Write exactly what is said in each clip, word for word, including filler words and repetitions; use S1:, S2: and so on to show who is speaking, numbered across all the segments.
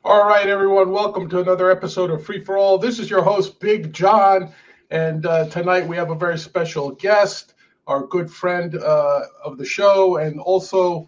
S1: All right, everyone, welcome to another episode of Free for All. This is your host, Big John, and uh, tonight we have a very special guest, our good friend uh, of the show, and also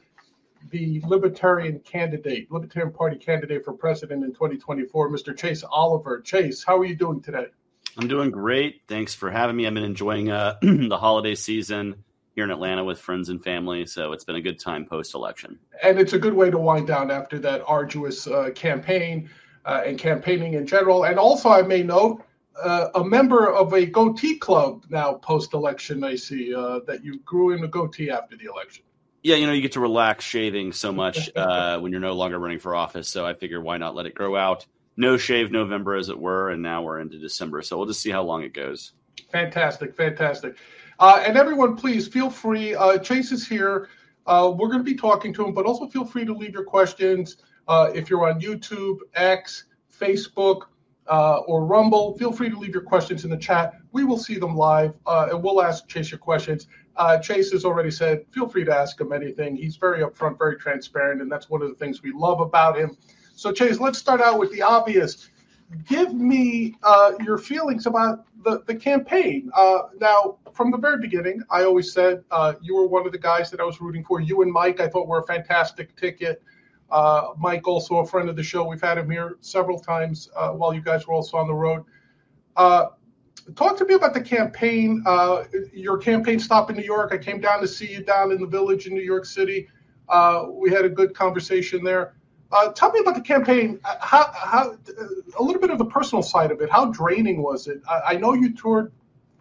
S1: the Libertarian candidate, Libertarian Party candidate for president in twenty twenty-four, Mister Chase Oliver. Chase, how are you doing today?
S2: I'm doing great. Thanks for having me. I've been enjoying uh, the holiday season here in Atlanta with friends and family, so it's been a good time post-election.
S1: And it's a good way to wind down after that arduous uh, campaign uh, and campaigning in general. And also, I may note, uh, a member of a goatee club now post-election. I see uh, that you grew in a goatee after the election.
S2: Yeah, you know, you get to relax shaving so much uh, when you're no longer running for office, so I figure why not let it grow out. No shave November, as it were, and now we're into December, so we'll just see how long it goes.
S1: Fantastic, fantastic. Uh, and everyone, please feel free. Uh, Chase is here. Uh, we're going to be talking to him, but also feel free to leave your questions. Uh, if you're on YouTube, X, Facebook, uh, or Rumble, feel free to leave your questions in the chat. We will see them live, uh, and we'll ask Chase your questions. Uh, Chase has already said, feel free to ask him anything. He's very upfront, very transparent, and that's one of the things we love about him. So, Chase, let's start out with the obvious. Give me uh, your feelings about the, the campaign. Uh, now, from the very beginning, I always said uh, you were one of the guys that I was rooting for. You and Mike, I thought, were a fantastic ticket. Uh, Mike, also a friend of the show. We've had him here several times uh, while you guys were also on the road. Uh, talk to me about the campaign, uh, your campaign stop in New York. I came down to see you down in the Village in New York City. Uh, we had a good conversation there. Uh, tell me about the campaign. How, how, a little bit of the personal side of it. How draining was it? I, I know you toured.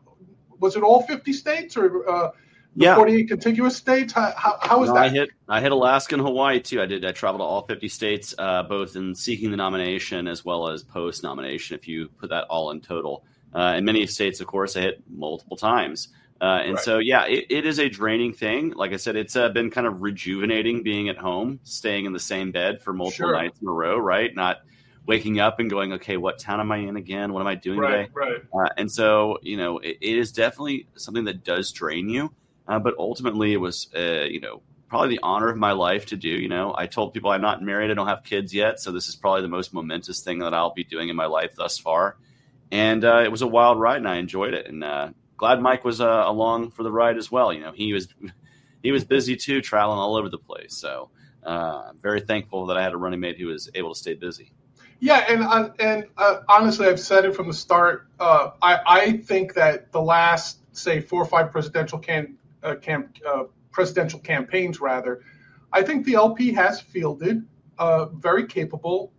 S1: Was it all fifty states or uh, the
S2: yeah.
S1: forty-eight contiguous states? How, how, how was
S2: no,
S1: that?
S2: I hit I hit Alaska and Hawaii too. I did. I traveled to all fifty states, uh, both in seeking the nomination as well as post nomination. If you put that all in total, uh, in many states, of course, I hit multiple times. Uh, and right. so, yeah, it, it is a draining thing. Like I said, it's uh, been kind of rejuvenating being at home, staying in the same bed for multiple sure. nights in a row, right? Not waking up and going, okay, what town am I in again? What am I doing
S1: right,
S2: today?
S1: Right.
S2: Uh, and so, you know, it, it is definitely something that does drain you. Uh, but ultimately, it was, uh, you know, probably the honor of my life to do. You know, I told people I'm not married. I don't have kids yet. So this is probably the most momentous thing that I'll be doing in my life thus far. And uh, it was a wild ride, and I enjoyed it. And, uh, glad Mike was uh, along for the ride as well. You know, he was he was busy too, traveling all over the place. So uh, I'm very thankful that I had a running mate who was able to stay busy.
S1: Yeah, and uh, and uh, honestly, I've said it from the start. Uh, I I think that the last say four or five presidential can uh, camp uh, presidential campaigns rather, I think the L P has fielded uh, very capable.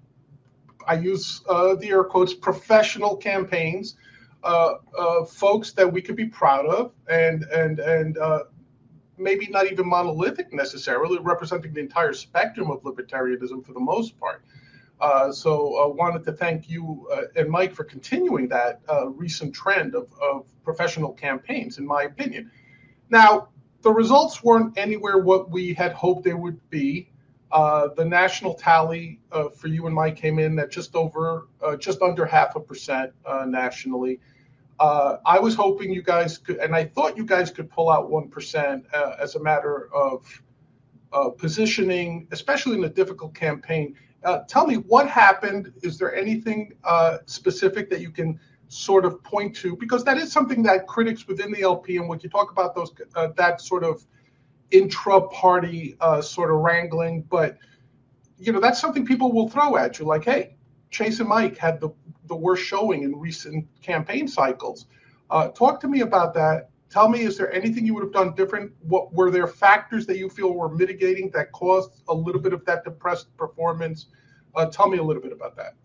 S1: I use uh, the air quotes professional campaigns. Uh, uh, folks that we could be proud of, and and and uh, maybe not even monolithic necessarily, representing the entire spectrum of libertarianism for the most part. Uh, so I uh, wanted to thank you uh, and Mike for continuing that uh, recent trend of, of professional campaigns, in my opinion. Now, the results weren't anywhere what we had hoped they would be. Uh, the national tally uh, for you and Mike came in at just over, uh, just under half a percent uh, nationally. Uh, I was hoping you guys could, and I thought you guys could pull out one percent uh, as a matter of uh, positioning, especially in a difficult campaign. Uh, tell me what happened. Is there anything uh, specific that you can sort of point to? Because that is something that critics within the L P, and when you talk about those, uh, that sort of intra-party uh, sort of wrangling, but you know, that's something people will throw at you like, hey, Chase and Mike had the, the worst showing in recent campaign cycles. Uh, talk to me about that. Tell me, is there anything you would have done different? What were there factors that you feel were mitigating that caused a little bit of that depressed performance? Uh, tell me a little bit about that.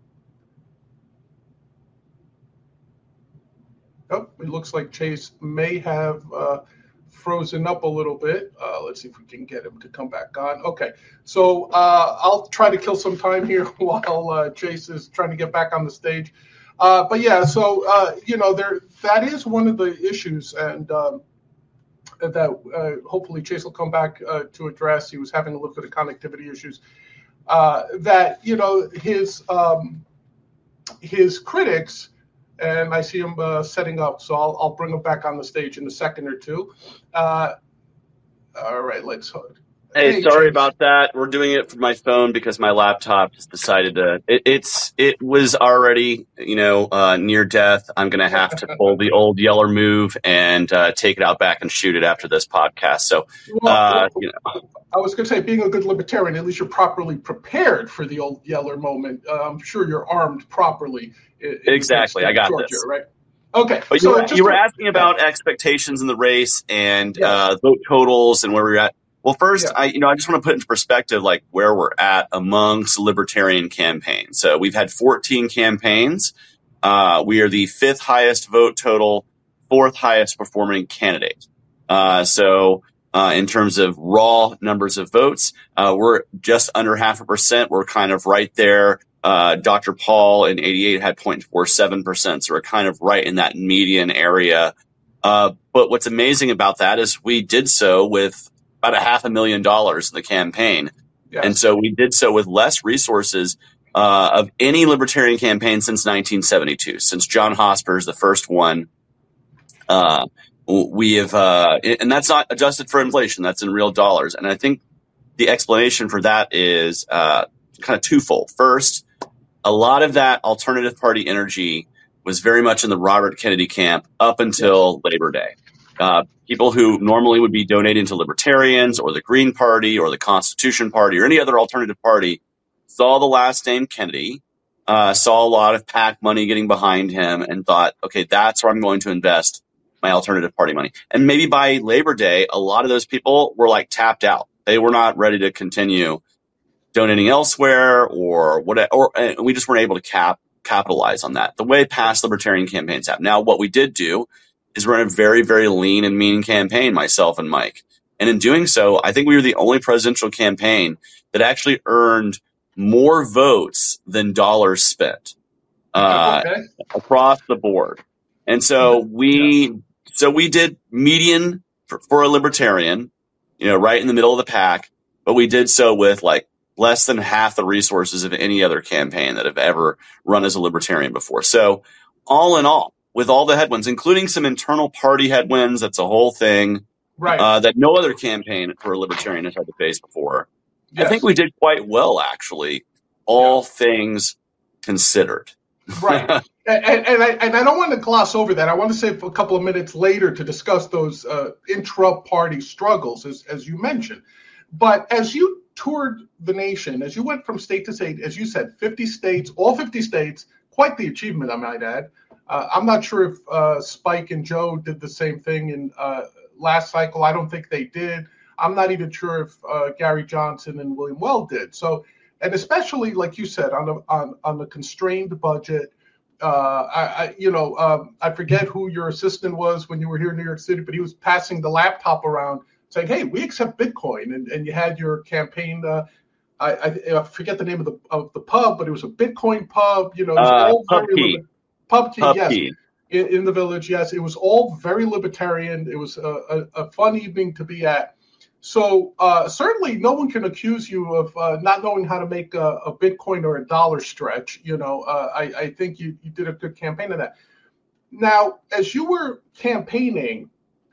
S1: Oh, it looks like Chase may have uh, frozen up a little bit. Uh, let's see if we can get him to come back on. Okay, so uh, I'll try to kill some time here while uh, Chase is trying to get back on the stage. Uh, but yeah, so uh, you know, there that is one of the issues, and um, that uh, hopefully Chase will come back uh, to address. He was having a little bit of connectivity issues. Uh, that you know his um, his critics. And I see him uh, setting up, so I'll, I'll bring him back on the stage in a second or two. Uh, all right, let's
S2: Hey,
S1: Hey,
S2: sorry
S1: Chase.
S2: about that. We're doing it from my phone because my laptop just decided to. It, it's it was already you know uh, near death. I'm gonna have to pull the old Yeller move and uh, take it out back and shoot it after this podcast. So,
S1: Well,
S2: uh,
S1: well,
S2: you know,
S1: I was going to say, being a good libertarian, at least you're properly prepared for the old Yeller moment. Uh, I'm sure you're armed properly in, in the great
S2: exactly.
S1: state
S2: I
S1: of
S2: got
S1: Georgia,
S2: this.
S1: right? Okay,
S2: But you
S1: so
S2: were
S1: just
S2: you were
S1: to,
S2: asking
S1: yeah,
S2: about expectations in the race and
S1: yes,
S2: uh, vote totals and where we're at. Well, first,
S1: yeah,
S2: I you know I just want to put into perspective like where we're at amongst libertarian campaigns. So we've had fourteen campaigns. Uh, we are the fifth highest vote total, fourth highest performing candidate. Uh, so uh, in terms of raw numbers of votes, uh, we're just under half a percent. We're kind of right there. Uh, Doctor Paul in eighty-eight had zero point four seven percent. So we're kind of right in that median area. Uh, but what's amazing about that is we did so with about a half a million dollars in the campaign.
S1: yes.
S2: And so we did so with less resources uh, of any libertarian campaign since nineteen seventy-two, since John Hosper's the first one. Uh, we have, uh, and that's not adjusted for inflation. That's in real dollars. And I think the explanation for that is uh, kind of twofold. First, a lot of that alternative party energy was very much in the Robert Kennedy camp up until Labor Day. Uh, people who normally would be donating to libertarians or the Green Party or the Constitution Party or any other alternative party saw the last name Kennedy, uh, saw a lot of PAC money getting behind him and thought, okay, that's where I'm going to invest my alternative party money. And maybe by Labor Day, a lot of those people were like tapped out. They were not ready to continue donating elsewhere or whatever, or and we just weren't able to cap capitalize on that the way past libertarian campaigns have. Now, what we did do is run a very, very lean and mean campaign, myself and Mike. And in doing so, I think we were the only presidential campaign that actually earned more votes than dollars spent uh,
S1: Okay.
S2: across the board. And so we, so we did median for, for a libertarian, you know, right in the middle of the pack, but we did so with like less than half the resources of any other campaign that have ever run as a libertarian before. So all in all, with all the headwinds, including some internal party headwinds, that's a whole thing,
S1: Right.
S2: uh, that no other campaign for a libertarian has had to face before.
S1: Yes.
S2: I think we did quite well, actually, all yeah. things considered.
S1: Right. and, and, I, and I don't want to gloss over that. I want to save a couple of minutes later to discuss those uh, intra-party struggles, as, as you mentioned. But as you toured the nation, as you went from state to state, as you said, fifty states, all fifty states, quite the achievement, I might add. Uh, I'm not sure if uh, Spike and Joe did the same thing in uh, last cycle. I don't think they did. I'm not even sure if uh, Gary Johnson and William Weld did. So, and especially like you said, on the on, on the constrained budget, uh, I, I you know um, I forget who your assistant was when you were here in New York City, but he was passing the laptop around saying, "Hey, we accept Bitcoin," and and you had your campaign. Uh, I, I, I forget the name of the of the pub, but it was a Bitcoin pub. You know, it was
S2: uh,
S1: all
S2: pub
S1: very
S2: key.
S1: Pub key,
S2: pub
S1: yes.
S2: Key.
S1: In, in the village, yes. It was all very libertarian. It was a, a, a fun evening to be at. So uh, certainly no one can accuse you of uh, not knowing how to make a, a Bitcoin or a dollar stretch. You know, uh, I, I think you, you did a good campaign of that. Now, as you were campaigning,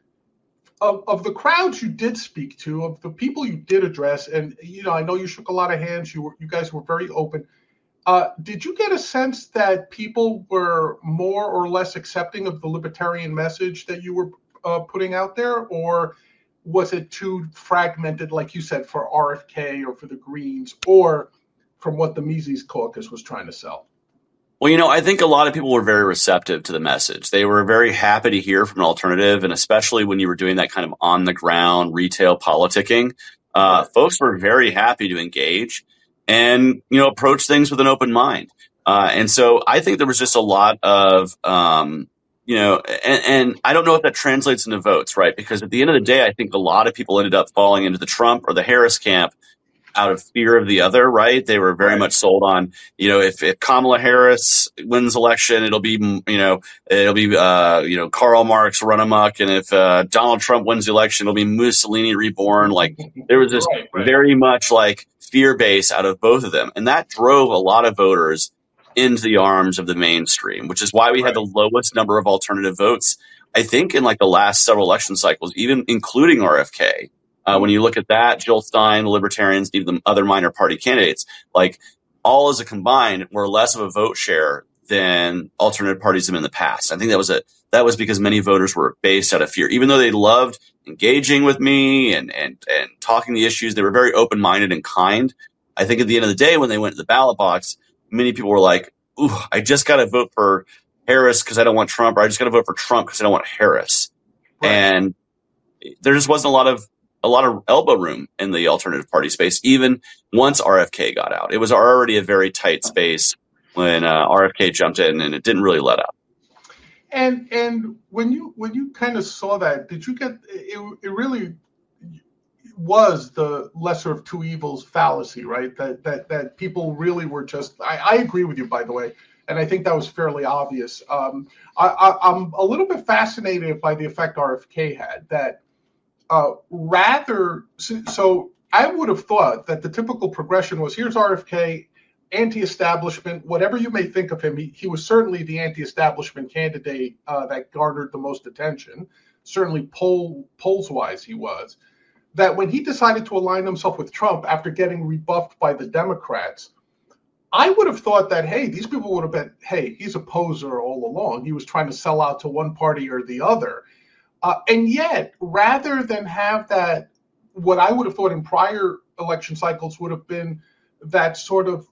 S1: of, of the crowds you did speak to, of the people you did address, and, you know, I know you shook a lot of hands. You were, you guys were very open. Uh, did you get a sense that people were more or less accepting of the libertarian message that you were uh, putting out there, or was it too fragmented, like you said, for R F K or for the Greens, or from what the Mises Caucus was trying to sell?
S2: Well, you know, I think a lot of people were very receptive to the message. They were very happy to hear from an alternative, and especially when you were doing that kind of on-the-ground retail politicking, uh, right. folks were very happy to engage and, you know, approach things with an open mind. Uh, and so I think there was just a lot of, um, you know, and, and I don't know if that translates into votes, right? Because at the end of the day, I think a lot of people ended up falling into the Trump or the Harris camp out of fear of the other, right? They were very right. much sold on, you know, if, if Kamala Harris wins election, it'll be, you know, it'll be, uh, you know, Karl Marx run amok. And if uh, Donald Trump wins the election, it'll be Mussolini reborn. Like there was this right, right. very much like fear base out of both of them. And that drove a lot of voters into the arms of the mainstream, which is why we right. had the lowest number of alternative votes, I think, in like the last several election cycles, even including R F K. Uh, when you look at that, Jill Stein, the Libertarians, even the other minor party candidates, like all as a combined, were less of a vote share than alternative parties have in the past. I think that was a that was because many voters were based out of fear. Even though they loved engaging with me and and and talking the issues, they were very open minded and kind. I think at the end of the day, when they went to the ballot box, many people were like, "Ooh, I just got to vote for Harris because I don't want Trump, or I just got to vote for Trump because I don't want Harris." Right. And there just wasn't a lot of a lot of elbow room in the alternative party space, even once R F K got out. It was already a very tight space when uh, R F K jumped in, and it didn't really let up.
S1: And and when you when you kind of saw that, did you get it? It really was the lesser of two evils fallacy, right? That that that people really were just. I, I agree with you, by the way, and I think that was fairly obvious. Um, I, I, I'm a little bit fascinated by the effect R F K had. That uh, rather, so, so I would have thought that the typical progression was: here's R F K. Anti-establishment, whatever you may think of him, he, he was certainly the anti-establishment candidate uh, that garnered the most attention. Certainly poll, polls-wise he was. That when he decided to align himself with Trump after getting rebuffed by the Democrats, I would have thought that, hey, these people would have been, hey, he's a poser all along. He was trying to sell out to one party or the other. Uh, and yet, rather than have that, what I would have thought in prior election cycles would have been that sort of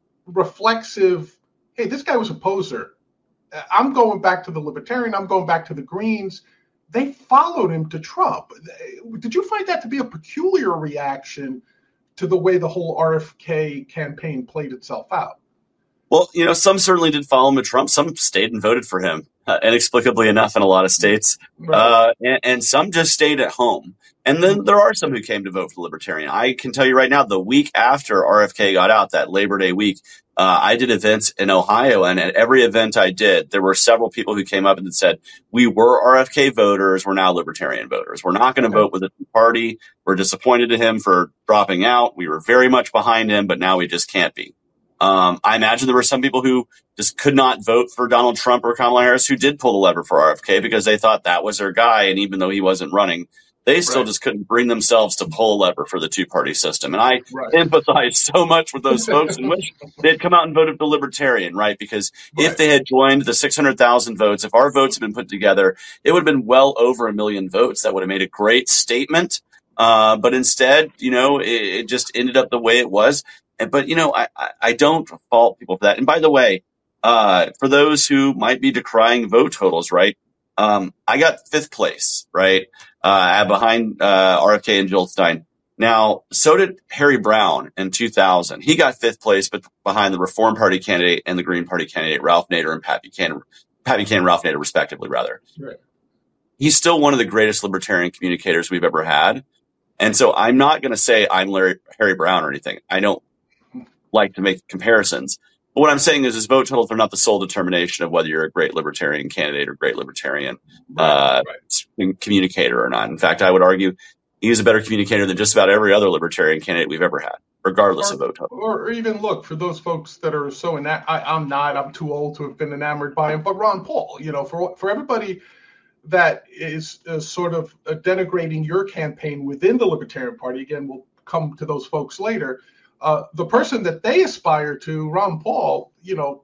S1: reflexive, hey, this guy was a poser. I'm going back to the Libertarian. I'm going back to the Greens. They followed him to Trump. Did you find that to be a peculiar reaction to the way the whole R F K campaign played itself out?
S2: Well, you know, some certainly did follow him to Trump. Some stayed and voted for him, uh, inexplicably enough in a lot of states. Right. Uh, and, and some just stayed at home. And then there are some who came to vote for the Libertarian. I can tell you right now, the week after R F K got out, that Labor Day week, uh, I did events in Ohio. And at every event I did, there were several people who came up and said, we were R F K voters. We're now Libertarian voters. We're not going to okay. vote with the party. We're disappointed in him for dropping out. We were very much behind him, but now we just can't be. Um, I imagine there were some people who just could not vote for Donald Trump or Kamala Harris who did pull the lever for R F K because they thought that was their guy. And even though he wasn't running, they still right. just couldn't bring themselves to pull a lever for the two-party system. And I right. empathize so much with those folks and wish they'd come out and voted for Libertarian, right? Because right. if they had joined the six hundred thousand votes, if our votes had been put together, it would have been well over a million votes. That would have made a great statement. Uh, but instead, you know, it, it just ended up the way it was. But, you know, I, I don't fault people for that. And by the way, uh, for those who might be decrying vote totals, right, um, I got fifth place, right, uh, behind uh, R F K and Jill Stein. Now, so did Harry Brown in two thousand. He got fifth place, but behind the Reform Party candidate and the Green Party candidate, Ralph Nader and Pat Buchanan, Pat Buchanan and Ralph Nader, respectively, rather. Right. He's still one of the greatest libertarian communicators we've ever had. And so I'm not going to say I'm Larry, Harry Brown or anything. I don't like to make comparisons. But what I'm saying is his vote totals are not the sole determination of whether you're a great libertarian candidate or great libertarian uh, right. communicator or not. In fact, I would argue he's a better communicator than just about every other libertarian candidate we've ever had, regardless
S1: or,
S2: of vote total.
S1: Or even look, for those folks that are so enamored, I'm not, I'm too old to have been enamored by him, but Ron Paul, you know, for for everybody that is uh, sort of uh, denigrating your campaign within the Libertarian Party, again, we'll come to those folks later. Uh, the person that they aspire to, Ron Paul, you know,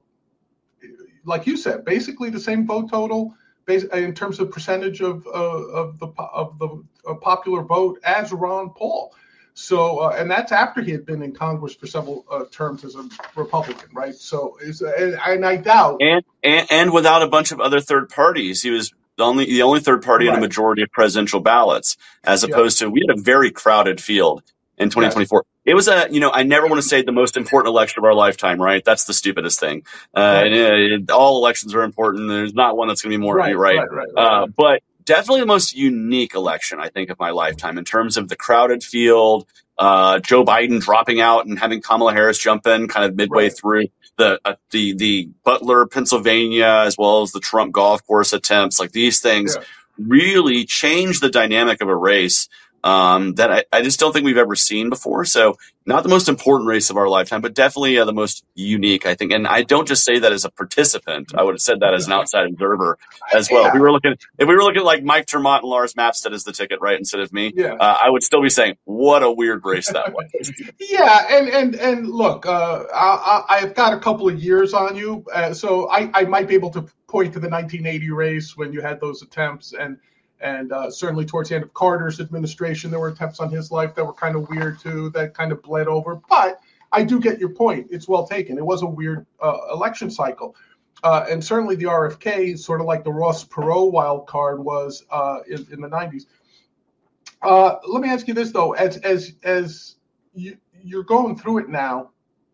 S1: like you said, basically the same vote total in terms of percentage of uh, of the of the uh, popular vote as Ron Paul. So, uh, and that's after he had been in Congress for several uh, terms as a Republican, right? So, is and, and I doubt,
S2: and, and and without a bunch of other third parties, he was the only the only third party right. in a majority of presidential ballots, as opposed yeah. to we had a very crowded field in twenty twenty-four. Yes. It was a, you know, I never want to say the most important election of our lifetime, right? That's the stupidest thing. Uh, right. and, uh, all elections are important. There's not one that's going to be more right, right. right, right, right. Uh, but definitely the most unique election, I think, of my lifetime in terms of the crowded field, uh, Joe Biden dropping out and having Kamala Harris jump in kind of midway right. through the, uh, the, the Butler, Pennsylvania, as well as the Trump golf course attempts. Like these things yeah. really changed the dynamic of a race. um, that I, I just don't think we've ever seen before. So not the most important race of our lifetime, but definitely uh, the most unique, I think. And I don't just say that as a participant. I would have said that as an outside observer as well.
S1: Yeah.
S2: If we were looking, if we were looking like Mike Termont and Lars Mapstead as the ticket, right, instead of me,
S1: Yeah.
S2: uh, I would still be saying, what a weird race that was.
S1: Yeah, and and and look, uh, I, I've got a couple of years on you, uh, so I, I might be able to point to the nineteen eighty race when you had those attempts, and and uh, certainly towards the end of Carter's administration, there were attempts on his life that were kind of weird too, that kind of bled over. But I do get your point; it's well taken. It was a weird uh, election cycle, uh, and certainly the R F K, sort of like the Ross Perot wild card was uh, in, in the nineties. Uh, let me ask you this though: as as as you, you're going through it now,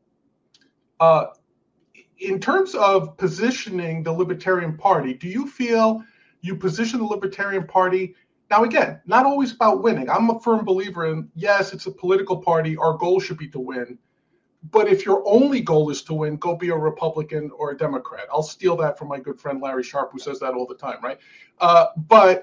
S1: uh, in terms of positioning the Libertarian Party, do you feel you position the Libertarian Party? Now, again, not always about winning. I'm a firm believer in, yes, it's a political party. Our goal should be to win. But if your only goal is to win, go be a Republican or a Democrat. I'll steal that from my good friend Larry Sharp, who says that all the time, right? Uh, but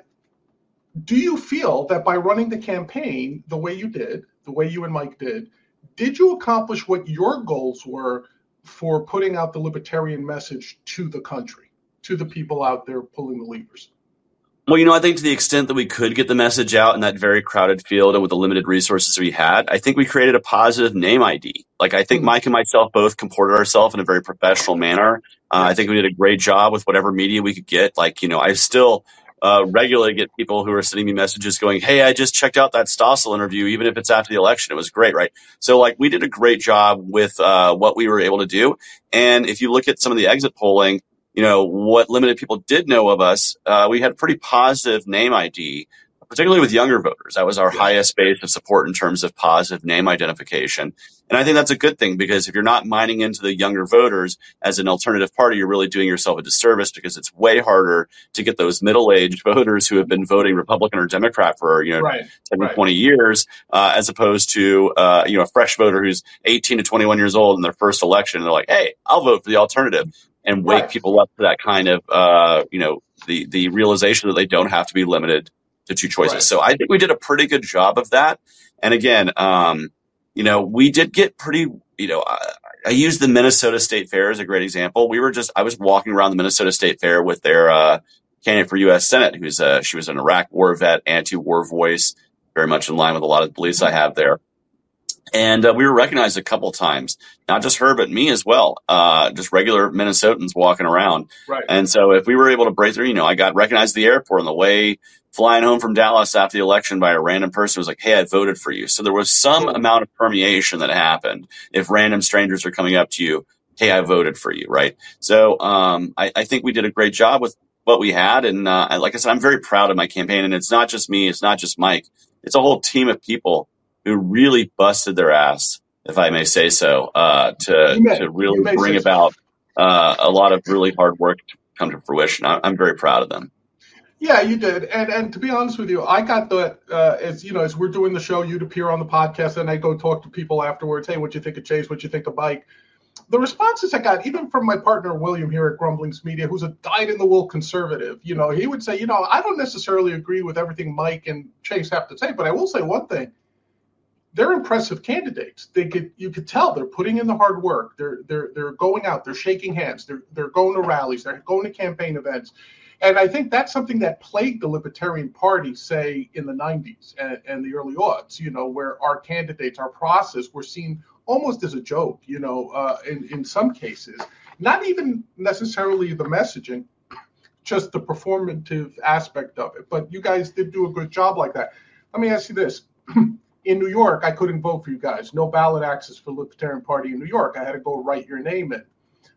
S1: do you feel that by running the campaign the way you did, the way you and Mike did, did you accomplish what your goals were for putting out the libertarian message to the country, to the people out there pulling the levers?
S2: Well, you know, I think to the extent that we could get the message out in that very crowded field and with the limited resources we had, I think we created a positive name I D. Like, I think mm-hmm. Mike and myself both comported ourselves in a very professional manner. Uh, yes. I think we did a great job with whatever media we could get. Like, you know, I still uh, regularly get people who are sending me messages going, hey, I just checked out that Stossel interview, even if it's after the election. It was great, right? So, like, we did a great job with uh, what we were able to do. And if you look at some of the exit polling, you know, what limited people did know of us, uh, we had a pretty positive name I D, particularly with younger voters. That was our yeah. highest base of support in terms of positive name identification. And I think that's a good thing, because if you're not mining into the younger voters as an alternative party, you're really doing yourself a disservice, because it's way harder to get those middle-aged voters who have been voting Republican or Democrat for, you know, right. ten, right. twenty years, uh, as opposed to, uh, you know, a fresh voter who's eighteen to twenty-one years old in their first election. And they're like, hey, I'll vote for the alternative. And wake right. people up to that kind of, uh, you know, the, the realization that they don't have to be limited to two choices. Right. So I think we did a pretty good job of that. And again, um, you know, we did get pretty, you know, I, I used the Minnesota State Fair as a great example. We were just, I was walking around the Minnesota State Fair with their uh, candidate for U S Senate, who's a, she was an Iraq war vet, anti-war voice, very much in line with a lot of the beliefs I have there. And uh, we were recognized a couple times, not just her, but me as well, uh, just regular Minnesotans walking around.
S1: Right.
S2: And so if we were able to break through, you know, I got recognized at the airport on the way flying home from Dallas after the election by a random person who was like, hey, I voted for you. So there was some cool. amount of permeation that happened if random strangers are coming up to you, hey, I voted for you, right? So um, I, I think we did a great job with what we had. And uh, like I said, I'm very proud of my campaign. And it's not just me. It's not just Mike. It's a whole team of people who really busted their ass, if I may say so, uh, to may, to really bring about uh, a lot of really hard work to come to fruition. I, I'm very proud of them.
S1: Yeah, you did, and and to be honest with you, I got the uh, as you know, as we're doing the show, you'd appear on the podcast, and I go talk to people afterwards. Hey, what you think of Chase? What you think of Mike? The responses I got, even from my partner William here at Grumblings Media, who's a dyed-in-the-wool conservative, you know, he would say, you know, I don't necessarily agree with everything Mike and Chase have to say, but I will say one thing. They're impressive candidates. They could, you could tell they're putting in the hard work. They're they're they're going out. They're shaking hands. They're they're going to rallies. They're going to campaign events, and I think that's something that plagued the Libertarian Party, say in the nineties and, and the early aughts. You know, where our candidates, our process, were seen almost as a joke. You know, uh, in in some cases, not even necessarily the messaging, just the performative aspect of it. But you guys did do a good job like that. Let me ask you this. In New York, I couldn't vote for you guys. No ballot access for the Libertarian Party in New York. I had to go write your name in.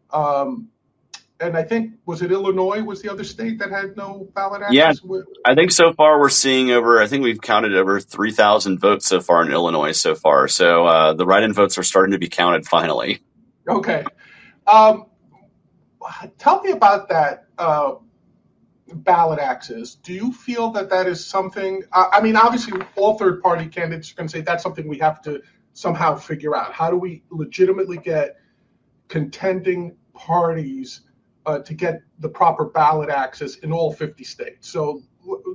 S1: Um, and I think, was it Illinois was the other state that had no ballot access?
S2: Yeah,
S1: with?
S2: I think so far we're seeing over, I think we've counted over three thousand votes so far in Illinois so far. So uh, the write-in votes are starting to be counted finally.
S1: Okay. Um, tell me about that. Uh, ballot access. Do you feel that that is something, uh, I mean, obviously all third party candidates are going to say that's something we have to somehow figure out. How do we legitimately get contending parties uh, to get the proper ballot access in all fifty states? So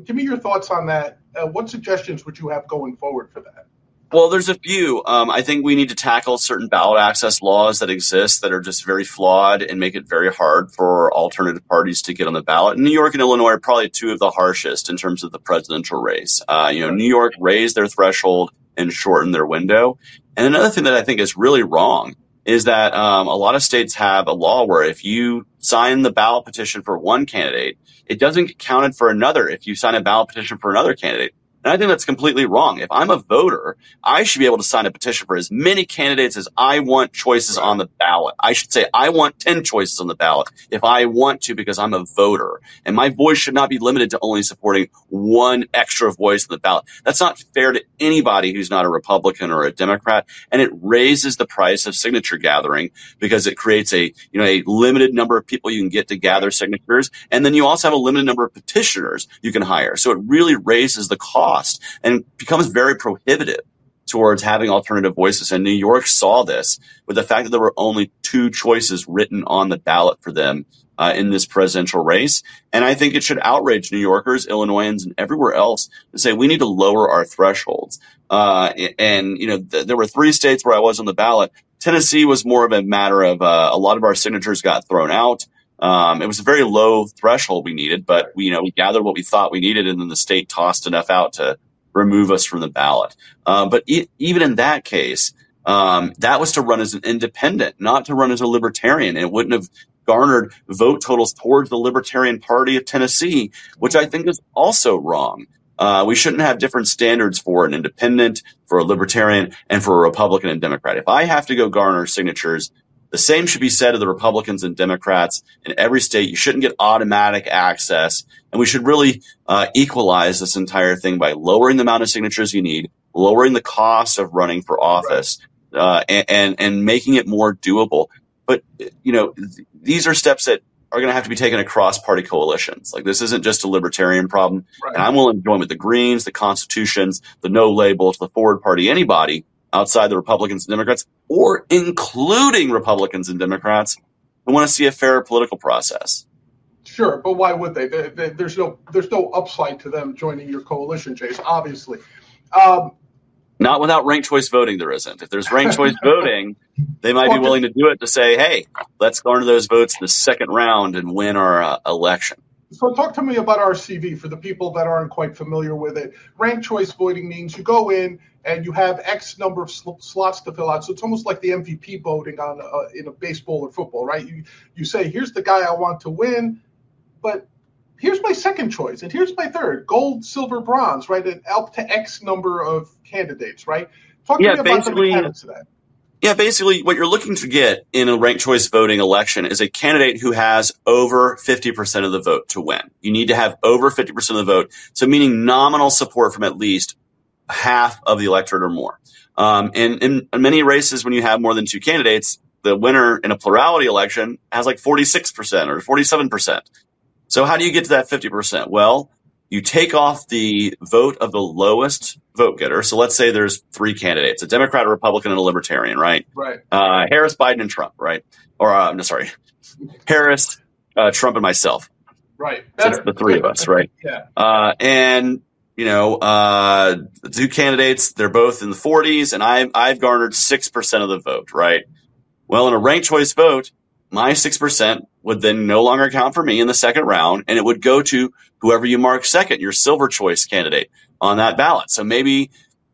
S1: give me your thoughts on that. Uh, what suggestions would you have going forward for that?
S2: Well, there's a few. Um, I think we need to tackle certain ballot access laws that exist that are just very flawed and make it very hard for alternative parties to get on the ballot. New York and Illinois are probably two of the harshest in terms of the presidential race. Uh, you know, New York raised their threshold and shortened their window. And another thing that I think is really wrong is that um, a lot of states have a law where if you sign the ballot petition for one candidate, it doesn't get counted for another if you sign a ballot petition for another candidate. And I think that's completely wrong. If I'm a voter, I should be able to sign a petition for as many candidates as I want choices on the ballot. I should say I want ten choices on the ballot if I want to, because I'm a voter. And my voice should not be limited to only supporting one extra voice on the ballot. That's not fair to anybody who's not a Republican or a Democrat. And it raises the price of signature gathering because it creates a, you know, a limited number of people you can get to gather signatures. And then you also have a limited number of petitioners you can hire. So it really raises the cost and becomes very prohibitive towards having alternative voices. And New York saw this with the fact that there were only two choices written on the ballot for them uh, in this presidential race. And I think it should outrage New Yorkers, Illinoisans, and everywhere else to say we need to lower our thresholds. Uh, and, you know, th- there were three states where I was on the ballot. Tennessee was more of a matter of uh, a lot of our signatures got thrown out. Um, it was a very low threshold we needed, but we, you know, we gathered what we thought we needed, and then the state tossed enough out to remove us from the ballot. Uh, but e- even in that case, um, that was to run as an independent, not to run as a libertarian. And it wouldn't have garnered vote totals towards the Libertarian Party of Tennessee, which I think is also wrong. Uh, we shouldn't have different standards for an independent, for a libertarian, and for a Republican and Democrat. If I have to go garner signatures, the same should be said of the Republicans and Democrats in every state. You shouldn't get automatic access. And we should really uh, equalize this entire thing by lowering the amount of signatures you need, lowering the cost of running for office, right. uh, and, and, and making it more doable. But, you know, th- these are steps that are going to have to be taken across party coalitions. Like, this isn't just a libertarian problem. Right. And I'm willing to join with the Greens, the Constitutions, the No Labels, the Forward Party, anybody outside the Republicans and Democrats, or including Republicans and Democrats who want to see a fair political process.
S1: Sure, but why would they? they, they there's no there's no upside to them joining your coalition, Chase, obviously. Um,
S2: Not without ranked choice voting, there isn't. If there's ranked choice voting, they might be willing to do it to say, hey, let's garner those votes in the second round and win our uh, election.
S1: So talk to me about R C V for the people that aren't quite familiar with it. Ranked choice voting means you go in and you have X number of sl- slots to fill out. So it's almost like the M V P voting on uh, in a baseball or football, right? You you say, here's the guy I want to win, but here's my second choice, and here's my third, gold, silver, bronze, right? And up to X number of candidates, right? Talk
S2: yeah,
S1: to me about the mechanics of that.
S2: Yeah, basically what you're looking to get in a ranked choice voting election is a candidate who has over fifty percent of the vote to win. You need to have over fifty percent of the vote, so meaning nominal support from at least half of the electorate or more. Um, and in many races, when you have more than two candidates, the winner in a plurality election has like forty-six percent or forty-seven percent. So how do you get to that fifty percent? Well, you take off the vote of the lowest vote getter. So let's say there's three candidates, a Democrat, a Republican, and a Libertarian, right?
S1: Right.
S2: Uh, Harris, Biden, and Trump, right? Or, uh, no, sorry, Harris, uh, Trump, and myself.
S1: Right.
S2: So it's the three of us, right?
S1: Yeah.
S2: Uh, and, you know, uh, the two candidates, they're both in the forties, and I've, I've garnered six percent of the vote, right? Well, in a ranked choice vote, my six percent would then no longer count for me in the second round, and it would go to whoever you mark second, your silver choice candidate on that ballot. So maybe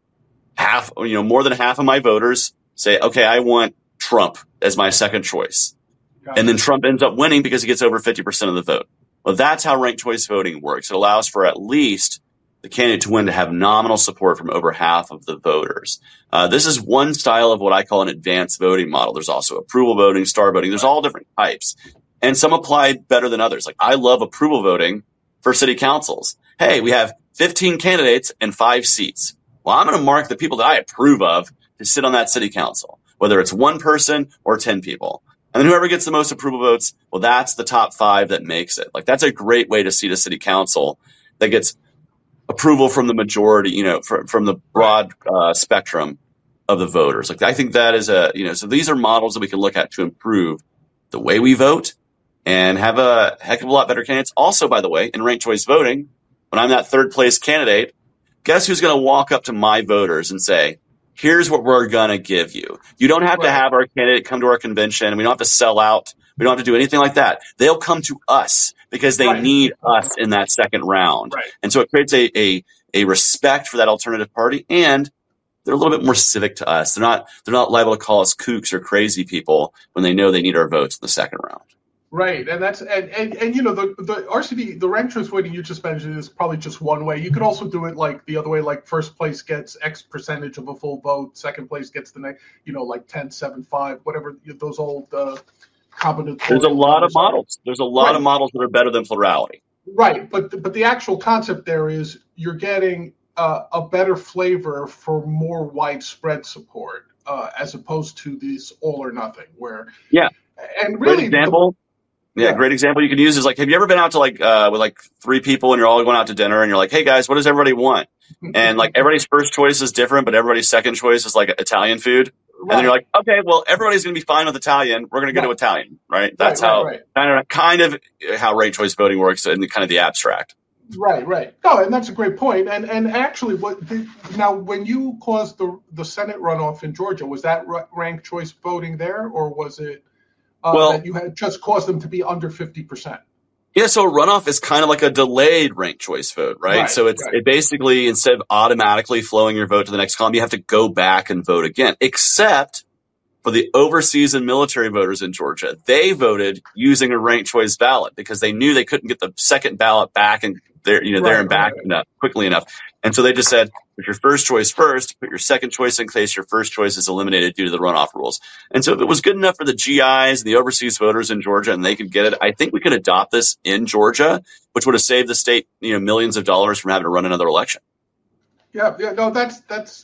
S2: half, you know, more than half of my voters say, okay, I want Trump as my second choice. Got and it. Then Trump ends up winning because he gets over fifty percent of the vote. Well, that's how ranked choice voting works. It allows for at least the candidate to win to have nominal support from over half of the voters. Uh, this is one style of what I call an advanced voting model. There's also approval voting, star voting. There's all different types. And some apply better than others. Like, I love approval voting for city councils. Hey, we have fifteen candidates and five seats. Well, I'm going to mark the people that I approve of to sit on that city council, whether it's one person or ten people. And then whoever gets the most approval votes, well, that's the top five that makes it. Like, that's a great way to seat a city council that gets approval from the majority, you know, from, from the broad uh, spectrum of the voters. Like, I think that is a, you know, so these are models that we can look at to improve the way we vote and have a heck of a lot better candidates. Also, by the way, in ranked choice voting, when I'm that third place candidate, guess who's going to walk up to my voters and say, here's what we're going to give you. You don't have
S1: Right.
S2: to have our candidate come to our convention. We don't have to sell out. We don't have to do anything like that. They'll come to us because they
S1: Right.
S2: need us in that second round.
S1: Right.
S2: And so it creates a, a, a respect for that alternative party, and they're a little bit more civic to us. They're not, they're not liable to call us kooks or crazy people when they know they need our votes in the second round.
S1: Right, and that's and, and, and you know the the R C D, the ranked choice voting you just mentioned is probably just one way. You could also do it like the other way, like first place gets X percentage of a full vote, second place gets the next, you know, like ten, seven, five, whatever those old uh, combinatorial.
S2: There's a lot of models. There's a lot
S1: Right.
S2: of models that are better than plurality.
S1: Right, but but the actual concept there is you're getting uh, a better flavor for more widespread support uh, as opposed to this all or nothing where
S2: Yeah.
S1: and
S2: Great
S1: really
S2: example. Yeah,
S1: Yeah.
S2: great example you can use is like, have you ever been out to like, uh, with like three people and you're all going out to dinner and you're like, hey guys, what does everybody want? And like everybody's first choice is different, but everybody's second choice is like Italian food. And then you're like, okay, well, everybody's going to be fine with Italian. We're going to go to
S1: Right.
S2: Italian, right? That's
S1: right,
S2: how
S1: right,
S2: kind of kind of how ranked choice voting works in kind of the abstract.
S1: right, right. No, and that's a great point. And and actually, what the, now when you caused the the Senate runoff in Georgia, was that ra- ranked choice voting there, or was it uh,
S2: Well-
S1: that you had just caused them to be under fifty percent?
S2: Yeah, so a runoff is kind of like a delayed ranked choice vote, right?
S1: Right,
S2: so it's
S1: right.
S2: it basically, instead of automatically flowing your vote to the next column, you have to go back and vote again, except for the overseas and military voters in Georgia. They voted using a ranked choice ballot because they knew they couldn't get the second ballot back and there, you know, there
S1: Right,
S2: and back
S1: right.
S2: enough quickly enough. And so they just said, put your first choice first, put your second choice in case your first choice is eliminated due to the runoff rules. And so if it was good enough for the G Is and the overseas voters in Georgia and they could get it, I think we could adopt this in Georgia, which would have saved the state, you know, millions of dollars from having to run another election.
S1: Yeah, yeah. No, that's that's.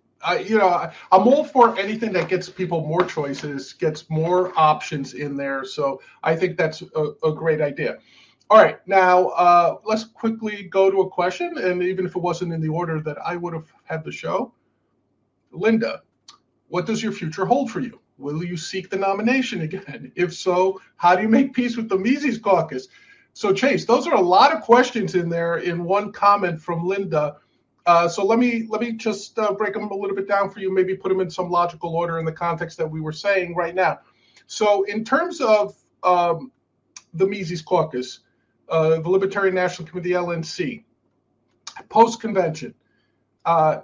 S1: I you know, I- I'm all for anything that gets people more choices, gets more options in there. So I think that's a, a great idea. All right, now uh, let's quickly go to a question, and even if it wasn't in the order that I would have had the show, Linda, what does your future hold for you? Will you seek the nomination again? If so, how do you make peace with the Mises Caucus? So Chase, those are a lot of questions in there in one comment from Linda. Uh, so let me let me just uh, break them a little bit down for you, maybe put them in some logical order in the context that we were saying right now. So in terms of um, the Mises Caucus, uh, the Libertarian National Committee, L N C, post-convention, uh,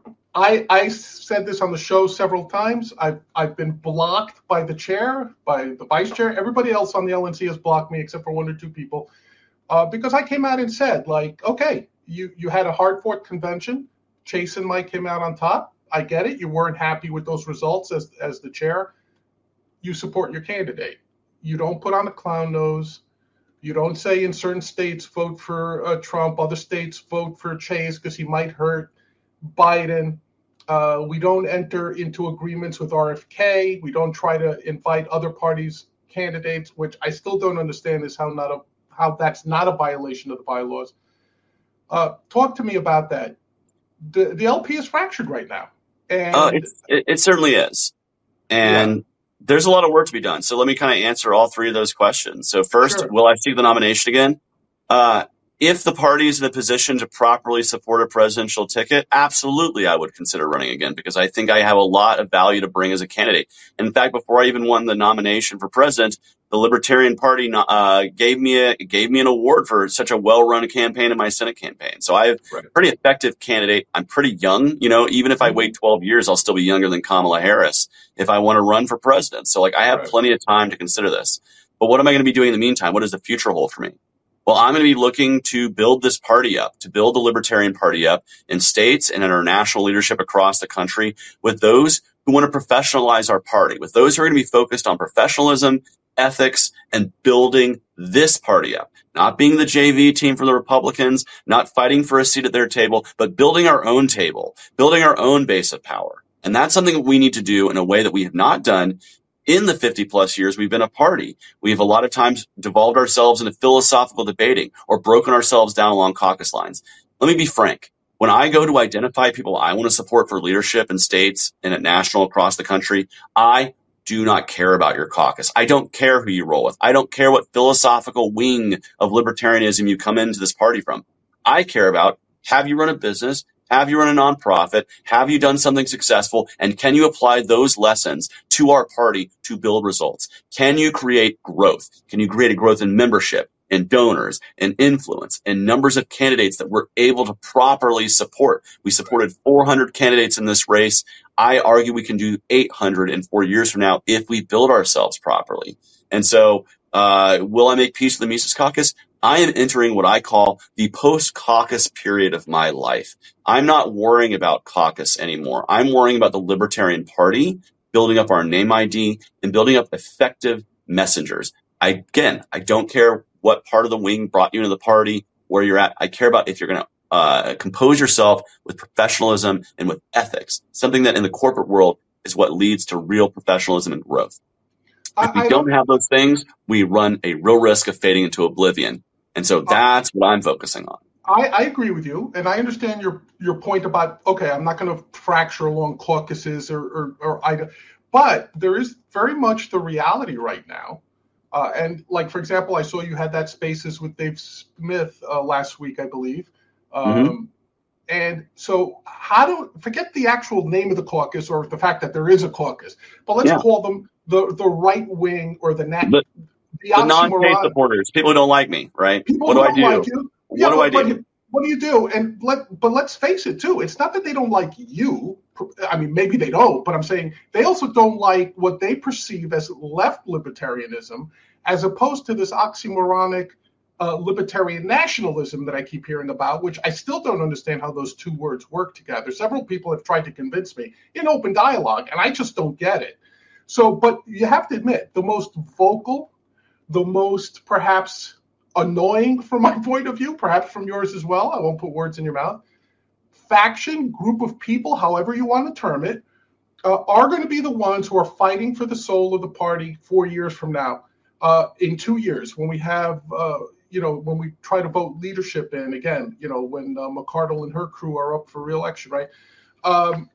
S1: I, I said this on the show several times. I've, I've been blocked by the chair, by the vice chair. Everybody else on the L N C has blocked me except for one or two people uh, because I came out and said, like, okay, You you had a hard-fought convention. Chase and Mike came out on top. I get it. You weren't happy with those results as as the chair. You support your candidate. You don't put on the clown nose. You don't say in certain states vote for uh, Trump, other states vote for Chase because he might hurt Biden. Uh, we don't enter into agreements with R F K. We don't try to invite other parties' candidates, which I still don't understand is how not a how that's not a violation of the bylaws. Uh, talk to me about that. The the L P is fractured right now, and
S2: Uh, it's, it, it certainly is. And
S1: Yeah.
S2: there's a lot of work to be done. So let me kind of answer all three of those questions. So first,
S1: Sure.
S2: will I seek the nomination again? Uh, if the party is in a position to properly support a presidential ticket, absolutely, I would consider running again because I think I have a lot of value to bring as a candidate. In fact, before I even won the nomination for president, the Libertarian Party uh, gave me a gave me an award for such a well-run campaign in my Senate campaign. So I have
S1: Right.
S2: a pretty effective candidate. I'm pretty young, you know. Even if I wait twelve years, I'll still be younger than Kamala Harris if I want to run for president. So like I have
S1: Right.
S2: plenty of time to consider this. But what am I going to be doing in the meantime? What does the future hold for me? Well, I'm going to be looking to build this party up, to build the Libertarian Party up in states and in our national leadership across the country with those who want to professionalize our party, with those who are going to be focused on professionalism, ethics, and building this party up. Not being the J V team for the Republicans, not fighting for a seat at their table, but building our own table, building our own base of power. And that's something that we need to do in a way that we have not done in the fifty plus years we've been a party. We've a lot of times devolved ourselves into philosophical debating or broken ourselves down along caucus lines. Let me be frank. When I go to identify people I want to support for leadership in states and at national across the country, I do not care about your caucus. I don't care who you roll with. I don't care what philosophical wing of libertarianism you come into this party from. I care about, have you run a business? Have you run a nonprofit? Have you done something successful? And can you apply those lessons to our party to build results? Can you create growth? Can you create a growth in membership, in donors, in influence, in numbers of candidates that we're able to properly support? We supported four hundred candidates in this race. I argue we can do eight hundred in four years from now if we build ourselves properly. And so, uh, will I make peace with the Mises Caucus? I am entering what I call the post-caucus period of my life. I'm not worrying about caucus anymore. I'm worrying about the Libertarian Party, building up our name I D, and building up effective messengers. I, again, I don't care what part of the wing brought you into the party, where you're at. I care about if you're going to uh, compose yourself with professionalism and with ethics, something that in the corporate world is what leads to real professionalism and growth. If we I, I don't, don't have those things, we run a real risk of fading into oblivion. And so that's what I'm focusing on.
S1: I, I agree with you, and I understand your your point about, okay, I'm not going to fracture along caucuses or, or, or I, but there is very much the reality right now. Uh, and like, for example, I saw you had that Spaces with Dave Smith uh, last week, I believe. Um, mm-hmm. And so how do, forget the actual name of the caucus or the fact that there is a caucus, but let's yeah. call them the, the right wing or the nat-
S2: the, the, the non-pay supporters, people who don't like me, right?
S1: People
S2: what
S1: who
S2: do
S1: don't
S2: I do?
S1: Like you.
S2: What
S1: yeah,
S2: do
S1: but,
S2: I do?
S1: But, what do you do? And let, but let's face it too. It's not that they don't like you. I mean, maybe they don't, but I'm saying they also don't like what they perceive as left libertarianism, as opposed to this oxymoronic uh, libertarian nationalism that I keep hearing about, which I still don't understand how those two words work together. Several people have tried to convince me in open dialogue, and I just don't get it. So, but you have to admit, the most vocal, the most perhaps annoying from my point of view, perhaps from yours as well, I won't put words in your mouth, faction, group of people, however you want to term it, uh, are going to be the ones who are fighting for the soul of the party four years from now. Uh, in two years, when we have, uh, you know, when we try to vote leadership in again, you know, when uh, McCardle and her crew are up for re-election, right? Um,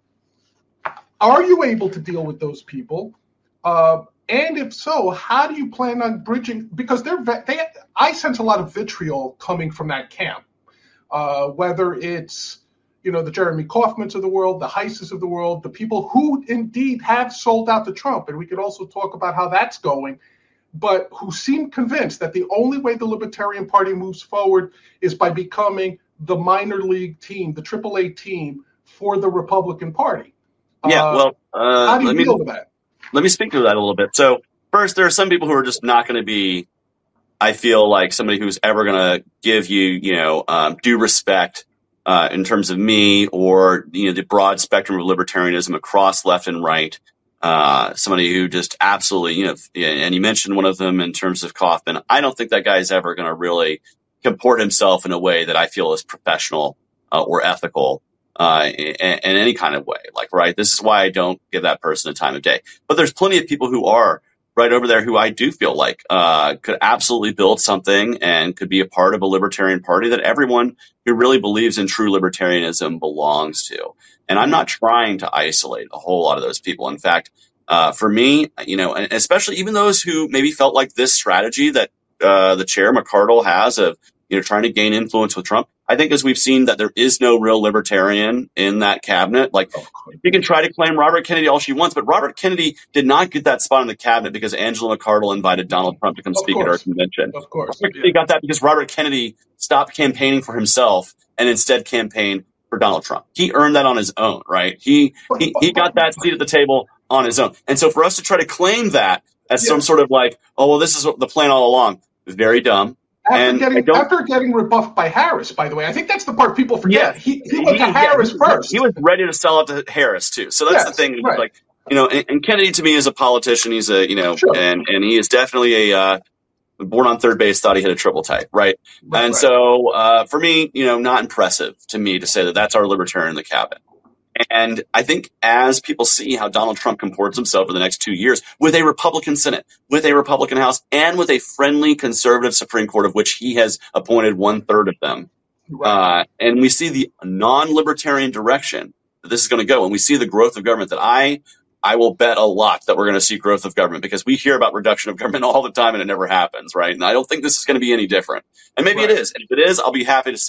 S1: are you able to deal with those people? Uh, and if so, how do you plan on bridging? Because they're, they, I sense a lot of vitriol coming from that camp, uh, whether it's, you know, the Jeremy Kaufmans of the world, the Heises of the world, the people who indeed have sold out to Trump. And we could also talk about how that's going, but who seem convinced that the only way the Libertarian Party moves forward is by becoming the minor league team, the triple A team for the Republican Party.
S2: Yeah, uh, well, uh,
S1: how do you
S2: let
S1: deal
S2: me,
S1: with that?
S2: Let me speak to that a little bit. So first, there are some people who are just not going to be, I feel like, somebody who's ever going to give you, you know, um, due respect uh, in terms of me or, you know, the broad spectrum of libertarianism across left and right. Uh, somebody who just absolutely, you know, and you mentioned one of them in terms of Kaufman. I don't think that guy is ever going to really comport himself in a way that I feel is professional uh, or ethical uh, in, in any kind of way. Like, right, this is why I don't give that person a time of day. But there's plenty of people who are right over there who I do feel like uh, could absolutely build something and could be a part of a libertarian party that everyone who really believes in true libertarianism belongs to. And I'm not trying to isolate a whole lot of those people. In fact, uh, for me, you know, and especially even those who maybe felt like this strategy that uh, the chair McCardle has of, you know, trying to gain influence with Trump. I think as we've seen that there is no real libertarian in that cabinet. Like, you can try to claim Robert Kennedy all she wants, but Robert Kennedy did not get that spot in the cabinet because Angela McCardle invited Donald Trump to come
S1: of
S2: speak
S1: course.
S2: at our convention.
S1: Of course.
S2: Robert Kennedy got that because Robert Kennedy stopped campaigning for himself and instead campaigned for Donald Trump. He earned that on his own, right? He he, he got that seat at the table on his own. And so for us to try to claim that as yeah. some sort of like, oh, well, this is the plan all along, is very dumb.
S1: After
S2: and
S1: getting after getting rebuffed by Harris, by the way, I think that's the part people forget. Yeah, he, he went he, to Harris
S2: yeah,
S1: first.
S2: He was ready to sell out to Harris too. So that's yes, the thing.
S1: Right.
S2: Like, you know, and, and Kennedy to me is a politician. He's a, you know,
S1: sure.
S2: and and he is definitely a uh, born on third base. Thought he hit a triple type, right? right and right. so uh, for me, you know, not impressive to me to say that that's our libertarian in the cabinet. And I think as people see how Donald Trump comports himself for the next two years with a Republican Senate, with a Republican House, and with a friendly conservative Supreme Court of which he has appointed one third of them, right. uh, and we see the non-libertarian direction that this is going to go, and we see the growth of government that I I will bet a lot that we're going to see growth of government because we hear about reduction of government all the time and it never happens, right? And I don't think this is going to be any different. And maybe right. it is. And if it is, I'll be happy to see it.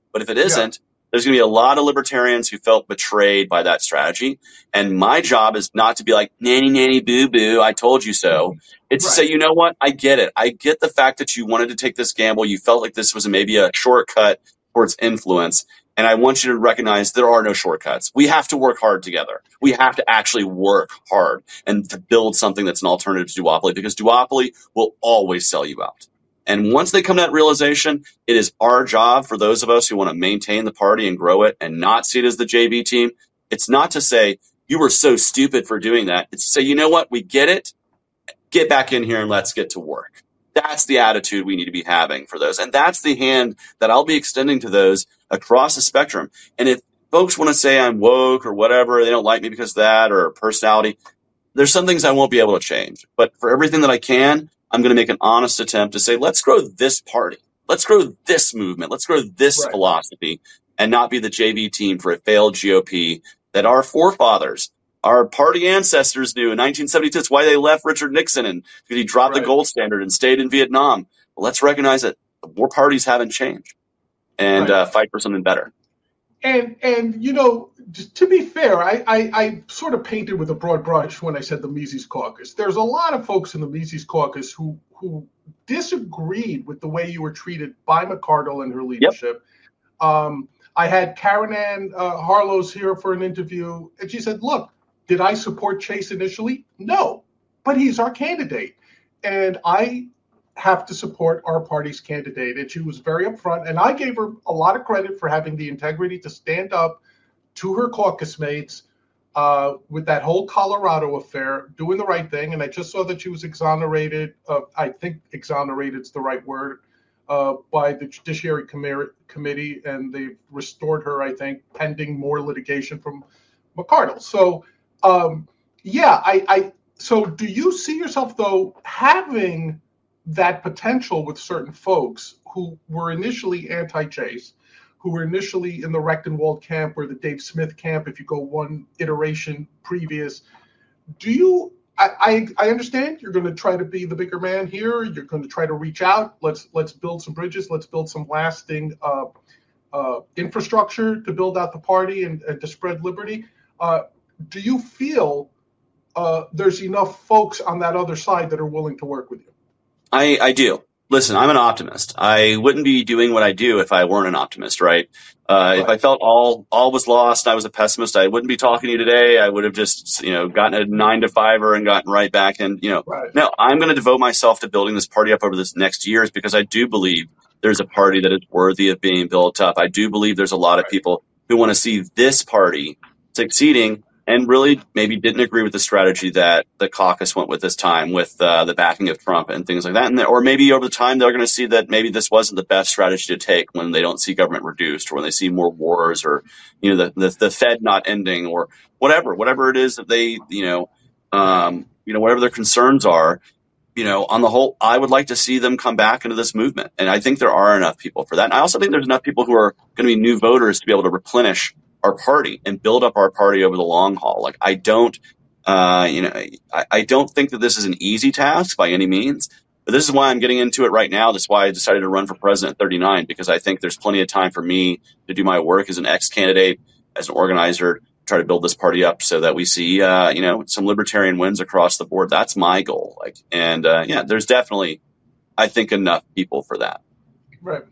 S2: But if it isn't, yeah. there's going to be a lot of libertarians who felt betrayed by that strategy. And my job is not to be like, nanny, nanny, boo, boo, I told you so. It's right. to say, you know what? I get it. I get the fact that you wanted to take this gamble. You felt like this was maybe a shortcut towards influence. And I want you to recognize there are no shortcuts. We have to work hard together. We have to actually work hard and to build something that's an alternative to duopoly, because duopoly will always sell you out. And once they come to that realization, it is our job for those of us who want to maintain the party and grow it and not see it as the J B team. It's not to say you were so stupid for doing that. It's to say, you know what? We get it. Get back in here and let's get to work. That's the attitude we need to be having for those. And that's the hand that I'll be extending to those across the spectrum. And if folks want to say I'm woke or whatever, they don't like me because of that or personality, there's some things I won't be able to change. But for everything that I can, I'm going to make an honest attempt to say, let's grow this party. Let's grow this movement. Let's grow this right. philosophy and not be the J V team for a failed G O P that our forefathers, our party ancestors knew in nineteen seventy-two. It's why they left Richard Nixon and he dropped right. the gold standard and stayed in Vietnam. Well, let's recognize that more parties haven't changed and right. uh, fight for something better.
S1: And, and you know, to be fair, I, I, I sort of painted with a broad brush when I said the Mises Caucus. There's a lot of folks in the Mises Caucus who, who disagreed with the way you were treated by McArdle and her leadership. Yep. Um, I had Karen Ann uh, Harlows here for an interview, and she said, look, did I support Chase initially? No, but he's our candidate. And I have to support our party's candidate. And she was very upfront. And I gave her a lot of credit for having the integrity to stand up to her caucus mates uh, with that whole Colorado affair, doing the right thing. And I just saw that she was exonerated. Uh, I think exonerated is the right word, uh, by the Judiciary Com- Committee. And they've restored her, I think, pending more litigation from McArdle. So, Um, yeah, I, I, so do you see yourself, though, having that potential with certain folks who were initially anti-Chase, who were initially in the Rechtenwald camp or the Dave Smith camp, if you go one iteration previous? Do you, I, I, I understand you're going to try to be the bigger man here. You're going to try to reach out. Let's, let's build some bridges. Let's build some lasting uh, uh, infrastructure to build out the party and, and to spread liberty. Uh, Do you feel uh, there's enough folks on that other side that are willing to work with you?
S2: I, I do. Listen, I'm an optimist. I wouldn't be doing what I do if I weren't an optimist, right? Uh, right. If I felt all all was lost, I was a pessimist, I wouldn't be talking to you today. I would have just, you know, gotten a nine to fiver and gotten right back. And, you know, right. no, I'm going to devote myself to building this party up over this next years because I do believe there's a party that is worthy of being built up. I do believe there's a lot of right. people who want to see this party succeeding and really maybe didn't agree with the strategy that the caucus went with this time with uh, the backing of Trump and things like that. And, or maybe over the time, they're going to see that maybe this wasn't the best strategy to take when they don't see government reduced or when they see more wars or, you know, the, the, the Fed not ending or whatever, whatever it is that they, you know, um, you know, whatever their concerns are, you know, on the whole, I would like to see them come back into this movement. And I think there are enough people for that. And I also think there's enough people who are going to be new voters to be able to replenish our party and build up our party over the long haul. Like I don't, uh, you know, I, I don't think that this is an easy task by any means, but this is why I'm getting into it right now. That's why I decided to run for president at thirty-nine, because I think there's plenty of time for me to do my work as an ex-candidate, as an organizer, try to build this party up so that we see, uh, you know, some libertarian wins across the board. That's my goal. Like, and, uh, yeah, there's definitely, I think, enough people for that.
S1: Right.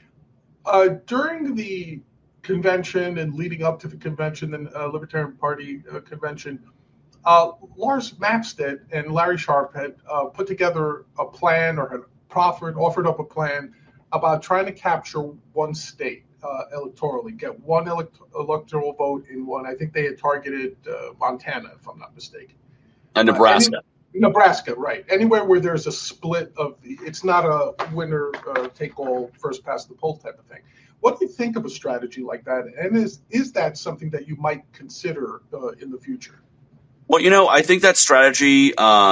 S1: Uh, during the convention and leading up to the convention and uh, Libertarian Party uh, convention, uh, Lars Mapstead and Larry Sharpe had uh, put together a plan or had proffered, offered up a plan about trying to capture one state uh, electorally, get one elect- electoral vote in one. I think they had targeted uh, Montana, if I'm not mistaken.
S2: And Nebraska.
S1: Uh, any, Nebraska, right. Anywhere where there's a split of the, it's not a winner uh, take all, first past the poll type of thing. What do you think of a strategy like that? And is is that something that you might consider uh, in the future?
S2: Well, you know, I think that strategy, um,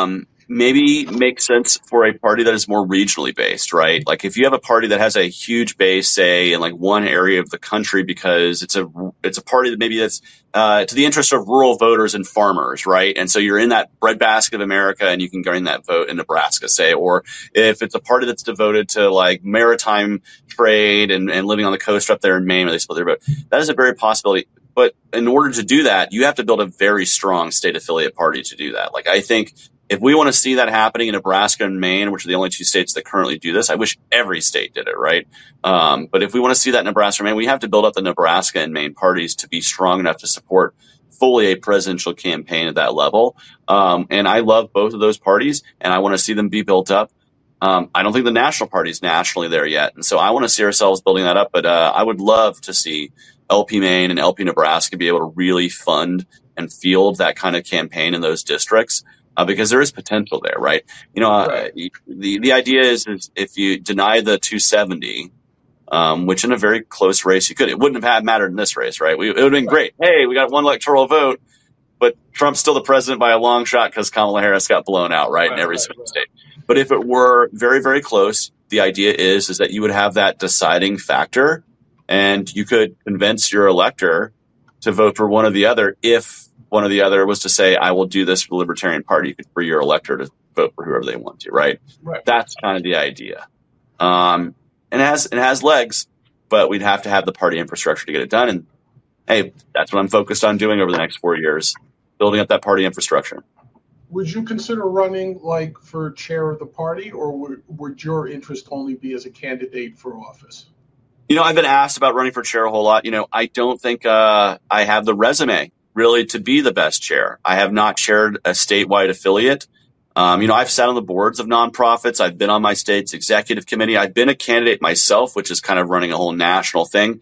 S2: maybe makes sense for a party that is more regionally based, right? Like if you have a party that has a huge base, say in like one area of the country, because it's a it's a party that maybe that's uh, to the interest of rural voters and farmers, right? And so you're in that breadbasket of America, and you can gain that vote in Nebraska, say. Or if it's a party that's devoted to like maritime trade and, and living on the coast up there in Maine, where they split their vote, that is a very possibility. But in order to do that, you have to build a very strong state affiliate party to do that. Like I think if we want to see that happening in Nebraska and Maine, which are the only two states that currently do this, I wish every state did it, right? Um, but if we want to see that in Nebraska and Maine, we have to build up the Nebraska and Maine parties to be strong enough to support fully a presidential campaign at that level. Um, and I love both of those parties, and I want to see them be built up. Um, I don't think the national party is nationally there yet. And so I want to see ourselves building that up. But uh, I would love to see L P Maine and L P Nebraska be able to really fund and field that kind of campaign in those districts. Uh, because there is potential there, right? You know, uh, the the idea is, is if you deny the two seventy, um, which in a very close race you could, it wouldn't have had mattered in this race, right? We, it would have been great. Hey, we got one electoral vote, but Trump's still the president by a long shot because Kamala Harris got blown out, right, right in every right, swing right. state. But if it were very, very close, the idea is is that you would have that deciding factor, and you could convince your elector to vote for one or the other if one or the other was to say, I will do this for the Libertarian Party. You could free your elector to vote for whoever they want to, right? Right. That's kind of the idea. Um, and it has, it has legs, but we'd have to have the party infrastructure to get it done. And hey, that's what I'm focused on doing over the next four years, building up that party infrastructure.
S1: Would you consider running like for chair of the party, or would, would your interest only be as a candidate for office?
S2: You know, I've been asked about running for chair a whole lot. You know, I don't think uh, I have the resume really to be the best chair. I have not chaired a statewide affiliate. Um, you know, I've sat on the boards of nonprofits. I've been on my state's executive committee. I've been a candidate myself, which is kind of running a whole national thing.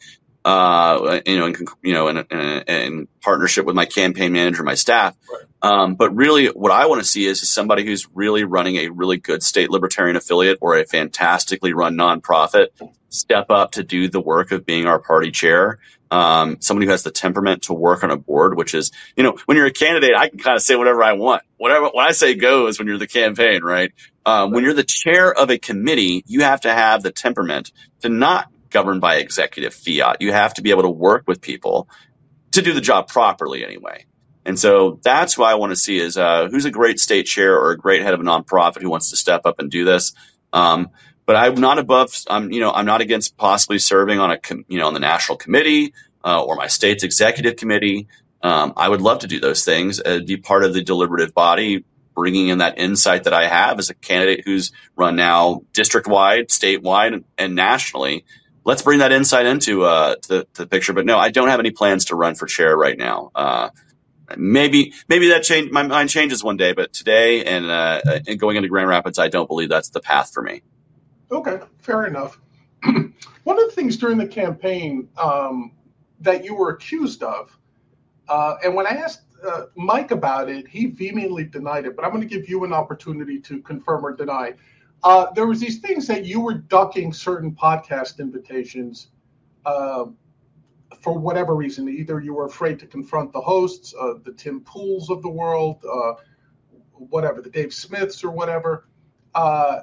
S2: Uh, you know, in, you know, in, in, in partnership with my campaign manager, my staff. Right. Um, but really, what I want to see is, is somebody who's really running a really good state libertarian affiliate or a fantastically run nonprofit step up to do the work of being our party chair. Um, somebody who has the temperament to work on a board, which is, you know, when you're a candidate, I can kind of say whatever I want. Whatever, when I say goes when you're the campaign, right? Um, when you're the chair of a committee, you have to have the temperament to not govern by executive fiat. You have to be able to work with people to do the job properly anyway. And so that's what I want to see is, uh, who's a great state chair or a great head of a nonprofit who wants to step up and do this. Um, But I'm not above, I'm, you know, I'm not against possibly serving on a, com- you know, on the national committee uh, or my state's executive committee. Um, I would love to do those things, uh, be part of the deliberative body, bringing in that insight that I have as a candidate who's run now district-wide, statewide, and, and nationally. Let's bring that insight into uh, to, to the picture. But no, I don't have any plans to run for chair right now. Uh, maybe maybe that change, my mind changes one day, but today and, uh, and going into Grand Rapids, I don't believe that's the path for me.
S1: Okay, fair enough. One of the things during the campaign um, that you were accused of, uh, and when I asked uh, Mike about it, he vehemently denied it, but I'm going to give you an opportunity to confirm or deny. Uh, there was these things that you were ducking certain podcast invitations uh, for whatever reason. Either you were afraid to confront the hosts, uh, the Tim Pools of the world, uh, whatever, the Dave Smiths or whatever. Uh,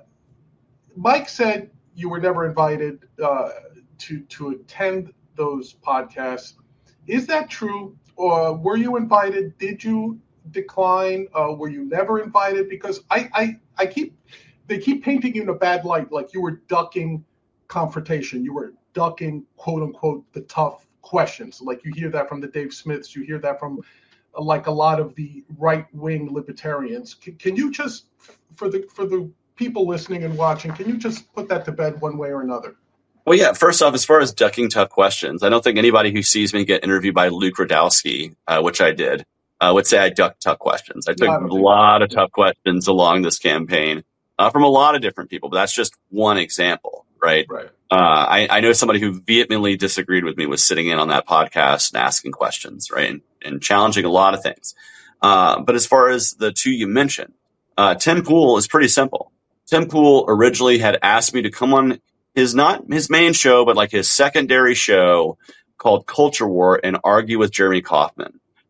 S1: Mike said you were never invited uh, to to attend those podcasts. Is that true? Or were you invited? Did you decline? Uh, were you never invited? Because I, I, I keep they keep painting you in a bad light, like you were ducking confrontation. You were ducking, quote unquote, the tough questions. Like you hear that from the Dave Smiths. You hear that from uh, like a lot of the right wing libertarians. Can, can you just for the for the people listening and watching, can you just put that to bed one way or another?
S2: Well, yeah, first off, as far as ducking tough questions, I don't think anybody who sees me get interviewed by Luke Rudkowski, uh, which I did, uh, would say I ducked tough questions. I took no, I a lot of tough questions along this campaign uh, from a lot of different people, but that's just one example, right? Right. Uh, I, I know somebody who vehemently disagreed with me was sitting in on that podcast and asking questions, right, and, and challenging a lot of things. Uh, but as far as the two you mentioned, uh, Tim Pool is pretty simple. Tim Pool originally had asked me to come on his, not his main show, but like his secondary show called Culture War and argue with Jeremy Kauffman.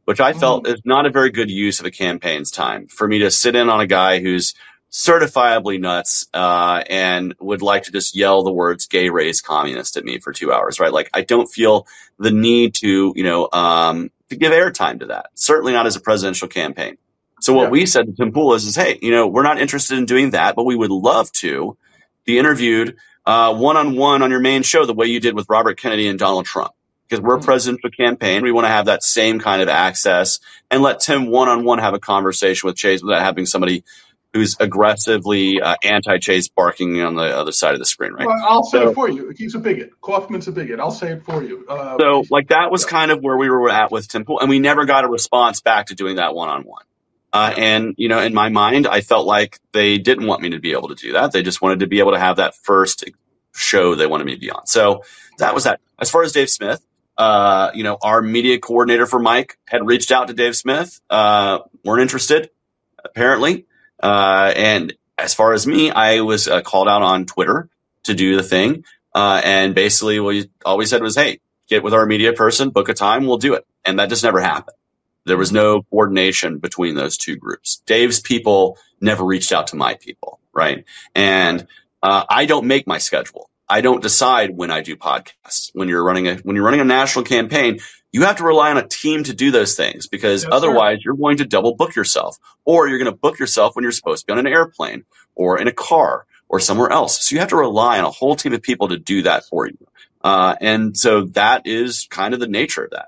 S2: which I felt
S1: Mm.
S2: is not a very good use of a campaign's time for me to sit in on a guy who's certifiably nuts uh, and would like to just yell the words gay, race, communist at me for two hours, right? Like, I don't feel the need to, you know, um, to give airtime to that. Certainly not as a presidential campaign. So what
S1: Yeah.
S2: we said to Tim Pool is, is, hey, you know, we're not interested in doing that, but we would love to be interviewed uh, one-on-one on your main show the way you did with Robert Kennedy and Donald Trump. Because we're a
S1: Mm.
S2: presidential campaign. We want to have that same kind of access and let Tim one-on-one have a conversation with Chase without having somebody who's aggressively uh, anti-Chase barking on the other side of the screen, right?
S1: Well, I'll say
S2: So-
S1: it for you. He's a bigot. Kaufman's a bigot. I'll say it for you. Uh,
S2: So, like, that was
S1: yeah.
S2: kind of where we were at with Tim Pool, and we never got a response back to doing that one-on-one. Uh, and, you know, in my mind, I felt like they didn't want me to be able to do that. They just wanted to be able to have that first show they wanted me to be on. So that was that. As far as Dave Smith, uh, you know, our media coordinator for Mike had reached out to Dave Smith, uh, weren't interested, apparently. Uh, and as far as me, I was uh, called out on Twitter to do the thing. Uh, and basically what he always said was, hey, get with our media person, book a time, we'll do it. And that just never happened. There was no coordination between those two groups. Dave's people never reached out to my people, right? And uh, I don't make my schedule. I don't decide when I do podcasts. When you're running a when you're running a national campaign, you have to rely on a team to do those things, because
S1: Yes,
S2: otherwise you're going to double book yourself, or you're going to book yourself when you're supposed to be on an airplane or in a car or somewhere else. So you have to rely on a whole team of people to do that for you. Uh, and so that is kind of the nature of that.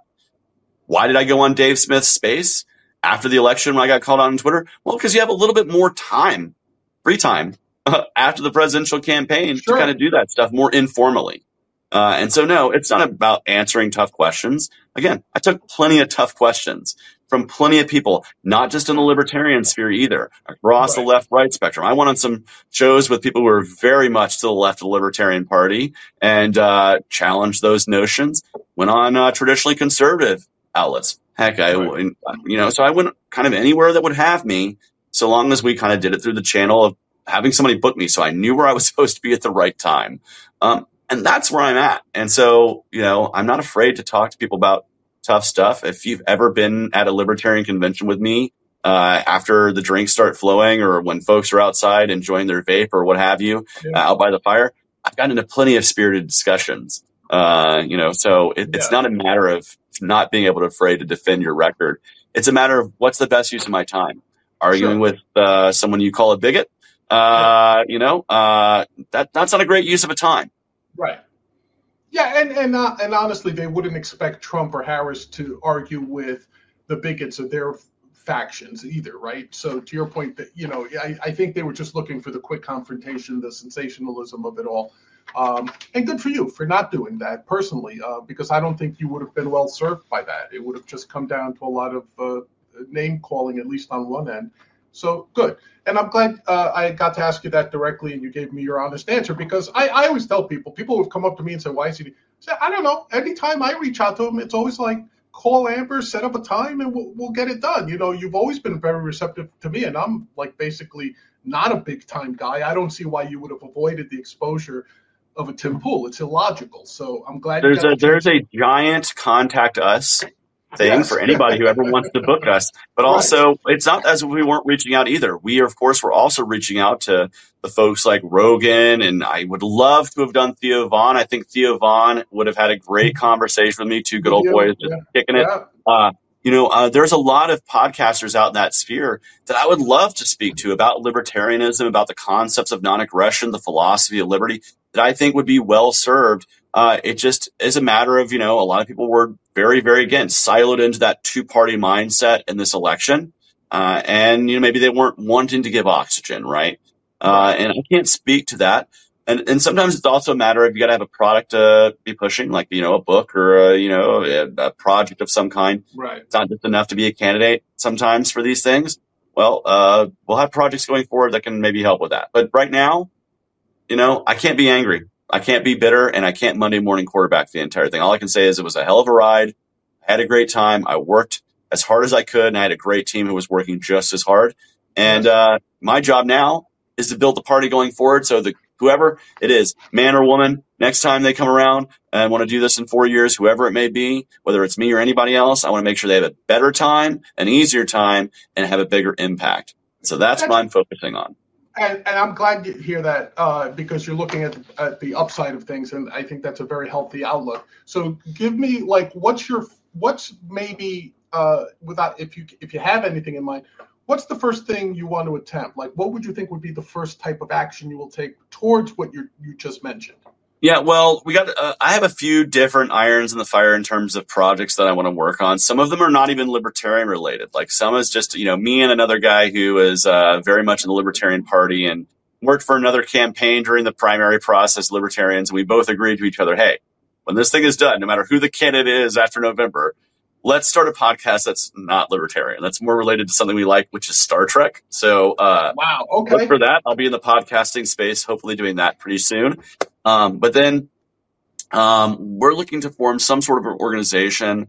S2: Why did I go on Dave Smith's space after the election when I got called out on Twitter? Well, because you have a little bit more time, free time, uh, after the presidential campaign
S1: Sure.
S2: to kind of do that stuff more informally. Uh, and so, no, it's not about answering tough questions. Again, I took plenty of tough questions from plenty of people, not just in the libertarian sphere either, across
S1: Right.
S2: the left-right spectrum. I went on some shows with people who were very much to the left of the Libertarian Party and uh, challenged those notions. Went on uh, traditionally conservative outlets. Heck, I,
S1: Right.
S2: you know, so I went kind of anywhere that would have me, so long as we kind of did it through the channel of having somebody book me, so I knew where I was supposed to be at the right time. Um, and that's where I'm at. And so, you know, I'm not afraid to talk to people about tough stuff. If you've ever been at a libertarian convention with me, uh, after the drinks start flowing, or when folks are outside enjoying their vape or what have you,
S1: Yeah.
S2: uh, out by the fire, I've gotten into plenty of spirited discussions. Uh, you know, so it, it's
S1: Yeah.
S2: not a matter of not being able to afraid to defend your record. It's a matter of what's the best use of my time. Arguing
S1: Sure.
S2: with uh, someone you call a bigot, uh, you know, uh, that that's not a great use of a time.
S1: Right. Yeah, and and uh, and honestly, they wouldn't expect Trump or Harris to argue with the bigots of their factions either, right? So to your point, that you know, I, I think they were just looking for the quick confrontation, the sensationalism of it all. Um, and good for you for not doing that personally, uh, because I don't think you would have been well served by that. It would have just come down to a lot of uh, name calling, at least on one end. So good. And I'm glad uh, I got to ask you that directly, and you gave me your honest answer, because I, I always tell people, people who've come up to me and say, why is he? I say, I don't know. Anytime I reach out to them, it's always like, call Amber, set up a time, and we'll, we'll get it done. You know, you've always been very receptive to me, and I'm like basically not a big time guy. I don't see why you would have avoided the exposure of a Tim Pool. It's illogical. So I'm glad
S2: There's
S1: you got
S2: a
S1: the
S2: there's
S1: chance.
S2: a giant contact us thing
S1: Yes.
S2: for anybody who ever wants to book us. But
S1: Right.
S2: also, it's not as if we weren't reaching out either. We, of course, were also reaching out to the folks like Rogan, and I would love to have done Theo Vaughn. I think Theo Vaughn would have had a great conversation with me. Two good old
S1: Yeah,
S2: boys just
S1: yeah,
S2: kicking it.
S1: yeah.
S2: Uh, you know, uh, there's a lot of podcasters out in that sphere that I would love to speak to about libertarianism, about the concepts of non-aggression, the philosophy of liberty, that I think would be well served. Uh, it just is a matter of, you know, a lot of people were very, very, again, siloed into that two-party mindset in this election. Uh, and, you know, maybe they weren't wanting to give oxygen, right? Uh, and I can't speak to that. And and sometimes it's also a matter of you got to have a product to be pushing, like, you know, a book or, a, you know, a, a project of some kind.
S1: Right.
S2: It's not just enough to be a candidate sometimes for these things. Well, uh, we'll have projects going forward that can maybe help with that. But right now, you know, I can't be angry. I can't be bitter, and I can't Monday morning quarterback the entire thing. All I can say is it was a hell of a ride. I had a great time. I worked as hard as I could, and I had a great team who was working just as hard. And uh, my job now is to build the party going forward so the whoever it is, man or woman, next time they come around and want to do this in four years, whoever it may be, whether it's me or anybody else, I want to make sure they have a better time, an easier time, and have a bigger impact. So that's, that's what I'm focusing on.
S1: And, and I'm glad to hear that uh, because you're looking at the, at the upside of things, and I think that's a very healthy outlook. So give me, like, what's your, what's maybe, uh, without, if you if you have anything in mind, what's the first thing you want to attempt? Like, what would you think would be the first type of action you will take towards what you you just mentioned?
S2: Yeah, well, we got. Uh, I have a few different irons in the fire in terms of projects that I want to work on. Some of them are not even libertarian related. Like some is just, you know, me and another guy who is uh, very much in the Libertarian Party and worked for another campaign during the primary process, Libertarians. And we both agreed to each other, hey, when this thing is done, no matter who the candidate is after November, let's start a podcast that's not libertarian. That's more related to something we like, which is Star Trek. So uh,
S1: wow, okay.
S2: Look for that. I'll be in the podcasting space, hopefully doing that pretty soon. Um, but then um, we're looking to form some sort of an organization.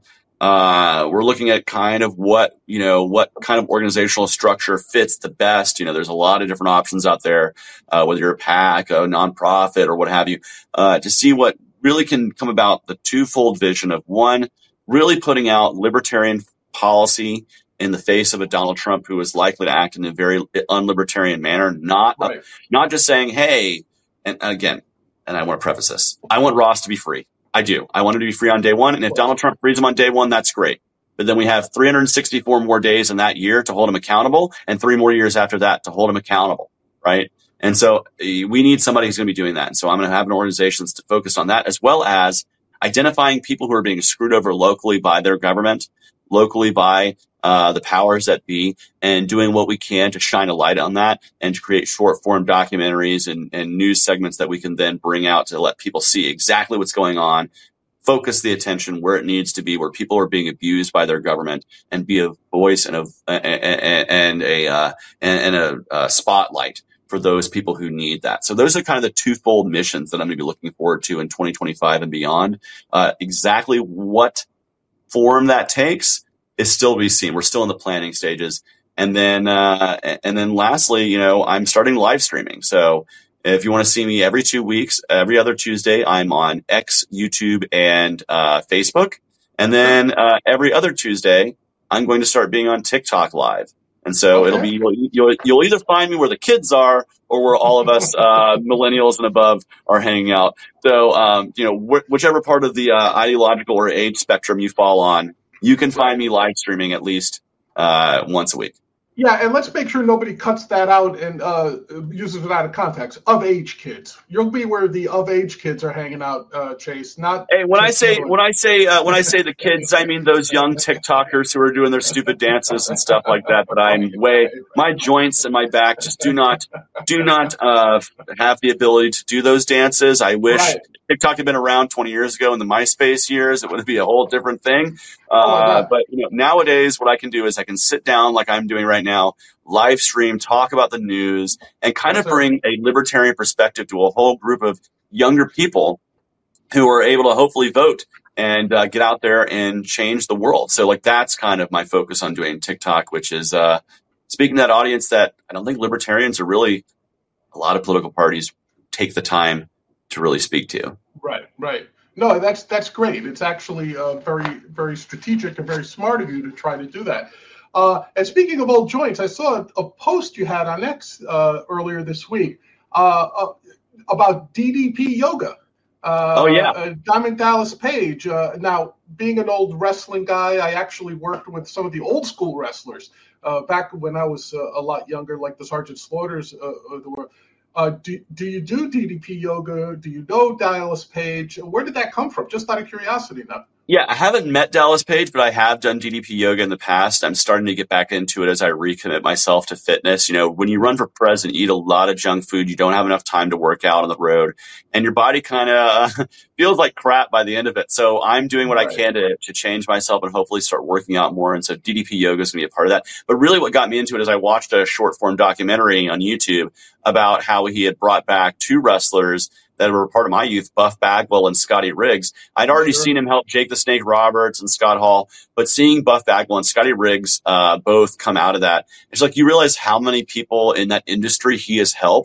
S2: Uh, we're looking at kind of what, you know, what kind of organizational structure fits the best. You know, there's a lot of different options out there, uh, whether you're a PAC, a nonprofit, or what have you, uh, to see what really can come about the twofold vision of one, really putting out libertarian policy in the face of a Donald Trump who is likely to act in a very unlibertarian manner, not,
S1: right.
S2: uh, not just saying, hey, and again, and I want to preface this, I want Ross to be free. I do. I want him to be free on day one. And if Donald Trump frees him on day one, that's great. But then we have three hundred sixty-four more days in that year to hold him accountable and three more years after that to hold him accountable, right? And so we need somebody who's going to be doing that. And so I'm going to have an organization that's focused on that, as well as identifying people who are being screwed over locally by their government, locally by uh, the powers that be, and doing what we can to shine a light on that and to create short form documentaries and, and news segments that we can then bring out to let people see exactly what's going on, focus the attention where it needs to be, where people are being abused by their government, and be a voice and a and, and a uh, and, and a, a spotlight for those people who need that. So those are kind of the twofold missions that I'm going to be looking forward to in twenty twenty-five and beyond. Uh, exactly what form that takes is still to be seen. We're still in the planning stages. And then, uh, and then lastly, you know, I'm starting live streaming. So if you want to see me every two weeks, every other Tuesday, I'm on X, YouTube, and uh, Facebook. And then uh, every other Tuesday, I'm going to start being on TikTok live. And so okay. it'll be, you'll, you'll, you'll either find me where the kids are or where all of us uh, millennials and above are hanging out. So, um, you know, wh- whichever part of the uh, ideological or age spectrum you fall on, you can find me live streaming at least uh, once a week.
S1: Yeah, and let's make sure nobody cuts that out and uh, uses it out of context. Of age kids, you'll be where the of age kids are hanging out, uh, Chase. Not
S2: hey, when I say when I say uh, when I say the kids, I mean those young TikTokers who are doing their stupid dances and stuff like that. But I'm way my joints and my back just do not do not uh, have the ability to do those dances. I wish right. TikTok had been around twenty years ago in the MySpace years. It would be a whole different thing. Uh, oh but you know, nowadays, what I can do is I can sit down like I'm doing right now, live stream, talk about the news, and kind of bring a libertarian perspective to a whole group of younger people who are able to hopefully vote and uh, get out there and change the world. So like that's kind of my focus on doing TikTok, which is uh, speaking to that audience that I don't think libertarians are really, a lot of political parties take the time to really speak to.
S1: Right, right. No, that's that's great. It's actually uh, very, very strategic and very smart of you to try to do that. Uh, and speaking of old joints, I saw a, a post you had on X uh, earlier this week uh, uh, about D D P yoga. Uh,
S2: oh, yeah.
S1: Uh, Diamond Dallas Page. Uh, now, being an old wrestling guy, I actually worked with some of the old school wrestlers uh, back when I was uh, a lot younger, like the Sergeant Slaughters uh, of the world. Uh, do, do you do D D P yoga? Do you know Dallas Page? Where did that come from? Just out of curiosity now.
S2: Yeah, I haven't met Dallas Page, but I have done D D P yoga in the past. I'm starting to get back into it as I recommit myself to fitness. You know, when you run for president, eat a lot of junk food. You don't have enough time to work out on the road, and your body kind of uh, feels like crap by the end of it. So I'm doing what right. I can to, to change myself and hopefully start working out more. And so D D P yoga is going to be a part of that. But really what got me into it is I watched a short form documentary on YouTube about how he had brought back two wrestlers that were part of my youth, Buff Bagwell and Scotty Riggs. I'd already sure. seen him help Jake the Snake Roberts and Scott Hall, but seeing Buff Bagwell and Scotty Riggs uh, both come out of that, it's like you realize how many people in that industry he has helped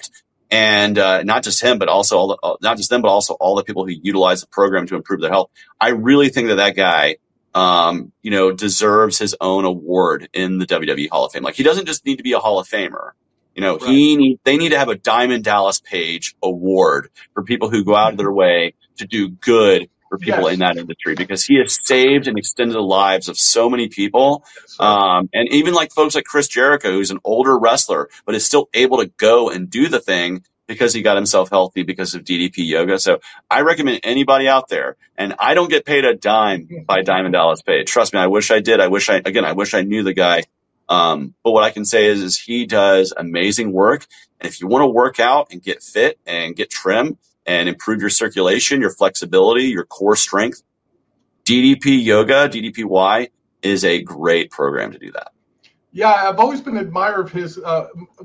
S2: And uh, not just him, but also all the, not just them, but also all the people who utilize the program to improve their health. I really think that that guy, um, you know, deserves his own award in the W W E Hall of Fame. Like, he doesn't just need to be a Hall of Famer. You know, right. he need, they need to have a Diamond Dallas Page award for people who go out of their way to do good for people yes. in that industry, because he has saved and extended the lives of so many people. Right. Um, and even like folks like Chris Jericho, who's an older wrestler, but is still able to go and do the thing because he got himself healthy because of D D P yoga. So I recommend anybody out there, and I don't get paid a dime by Diamond Dallas Page. Trust me, I wish I did. I wish I, again, I wish I knew the guy. Um, but what I can say is, is he does amazing work. And if you want to work out and get fit and get trim and improve your circulation, your flexibility, your core strength, D D P Yoga, D D P Y is a great program to do that.
S1: Yeah, I've always been an admirer of his. Uh,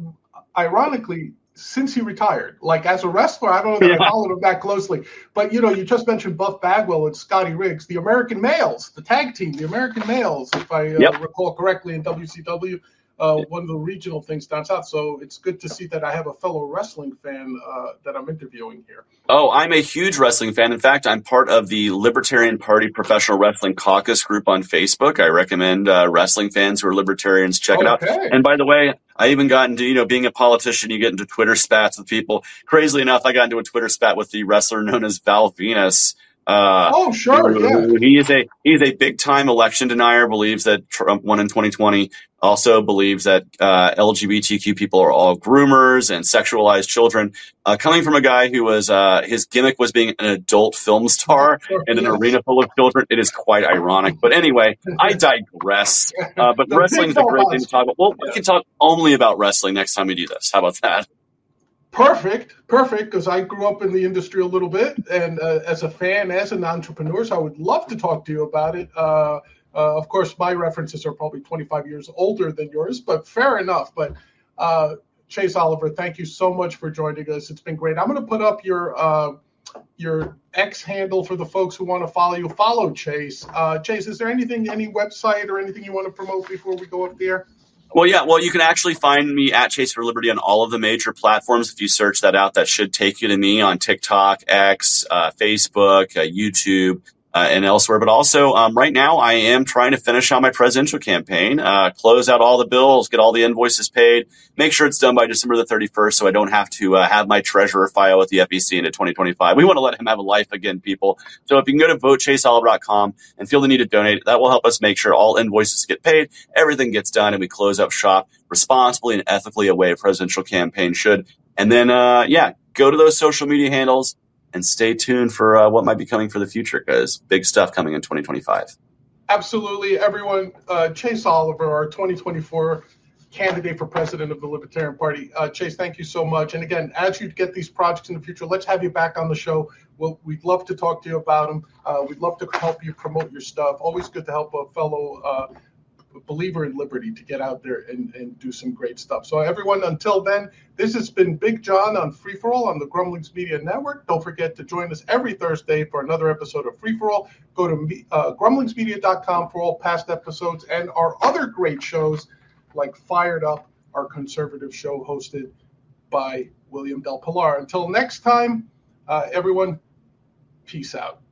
S1: ironically, since he retired, like as a wrestler, I don't know that yeah. I followed him that closely. But, you know, you just mentioned Buff Bagwell and Scotty Riggs, the American Males, the tag team, the American Males, if I uh, yep. recall correctly, in W C W. Uh, one of the regional things down south. So it's good to see that I have a fellow wrestling fan uh, that I'm interviewing here.
S2: Oh, I'm a huge wrestling fan. In fact, I'm part of the Libertarian Party Professional Wrestling Caucus group on Facebook. I recommend uh, wrestling fans who are libertarians check okay. it out. And by the way, I even got into, you know, being a politician, you get into Twitter spats with people. Crazily enough, I got into a Twitter spat with the wrestler known as Val Venus. Uh,
S1: oh, sure, yeah.
S2: He is a he's a big time election denier. Believes that Trump won in twenty twenty. Also believes that uh, L G B T Q people are all groomers and sexualized children. Uh, coming from a guy who was uh, his gimmick was being an adult film star in an yes. arena full of children, it is quite ironic. But anyway, I digress. Uh, but wrestling is a great thing to talk about. Well, we can talk only about wrestling next time we do this. How about that?
S1: Perfect, perfect, because I grew up in the industry a little bit, and uh, as a fan, as an entrepreneur, so I would love to talk to you about it. Uh, uh, of course, my references are probably twenty-five years older than yours, but fair enough. But uh, Chase Oliver, thank you so much for joining us. It's been great. I'm going to put up your uh, your X handle for the folks who want to follow you. Follow Chase. Uh, Chase, is there anything, any website or anything you want to promote before we go up there?
S2: Well, yeah. Well, you can actually find me at Chase for Liberty on all of the major platforms. If you search that out, that should take you to me on TikTok, X, uh, Facebook, uh, YouTube, uh, and elsewhere. But also, um, right now, I am trying to finish out my presidential campaign, uh, close out all the bills, get all the invoices paid, make sure it's done by December the thirty-first, so I don't have to uh, have my treasurer file with the F E C into twenty twenty-five. We want to let him have a life again, people. So if you can go to vote chase oliver dot com and feel the need to donate, that will help us make sure all invoices get paid, everything gets done, and we close up shop responsibly and ethically a way a presidential campaign should. And then, uh, yeah, go to those social media handles and stay tuned for uh, what might be coming for the future, because big stuff coming in twenty twenty-five.
S1: Absolutely, everyone. Uh, Chase Oliver, our twenty twenty-four candidate for president of the Libertarian Party. Uh, Chase, thank you so much. And again, as you get these projects in the future, let's have you back on the show. We'll, we'd love to talk to you about them. Uh, we'd love to help you promote your stuff. Always good to help a fellow uh, believer in liberty to get out there and, and do some great stuff. So everyone, until then, this has been Big John on Free For All on the Grumblings Media Network. Don't forget to join us every Thursday for another episode of Free For All. Go to uh, grumblings media dot com for all past episodes and our other great shows like Fired Up, our conservative show hosted by William Del Pilar. Until next time, uh, everyone, peace out.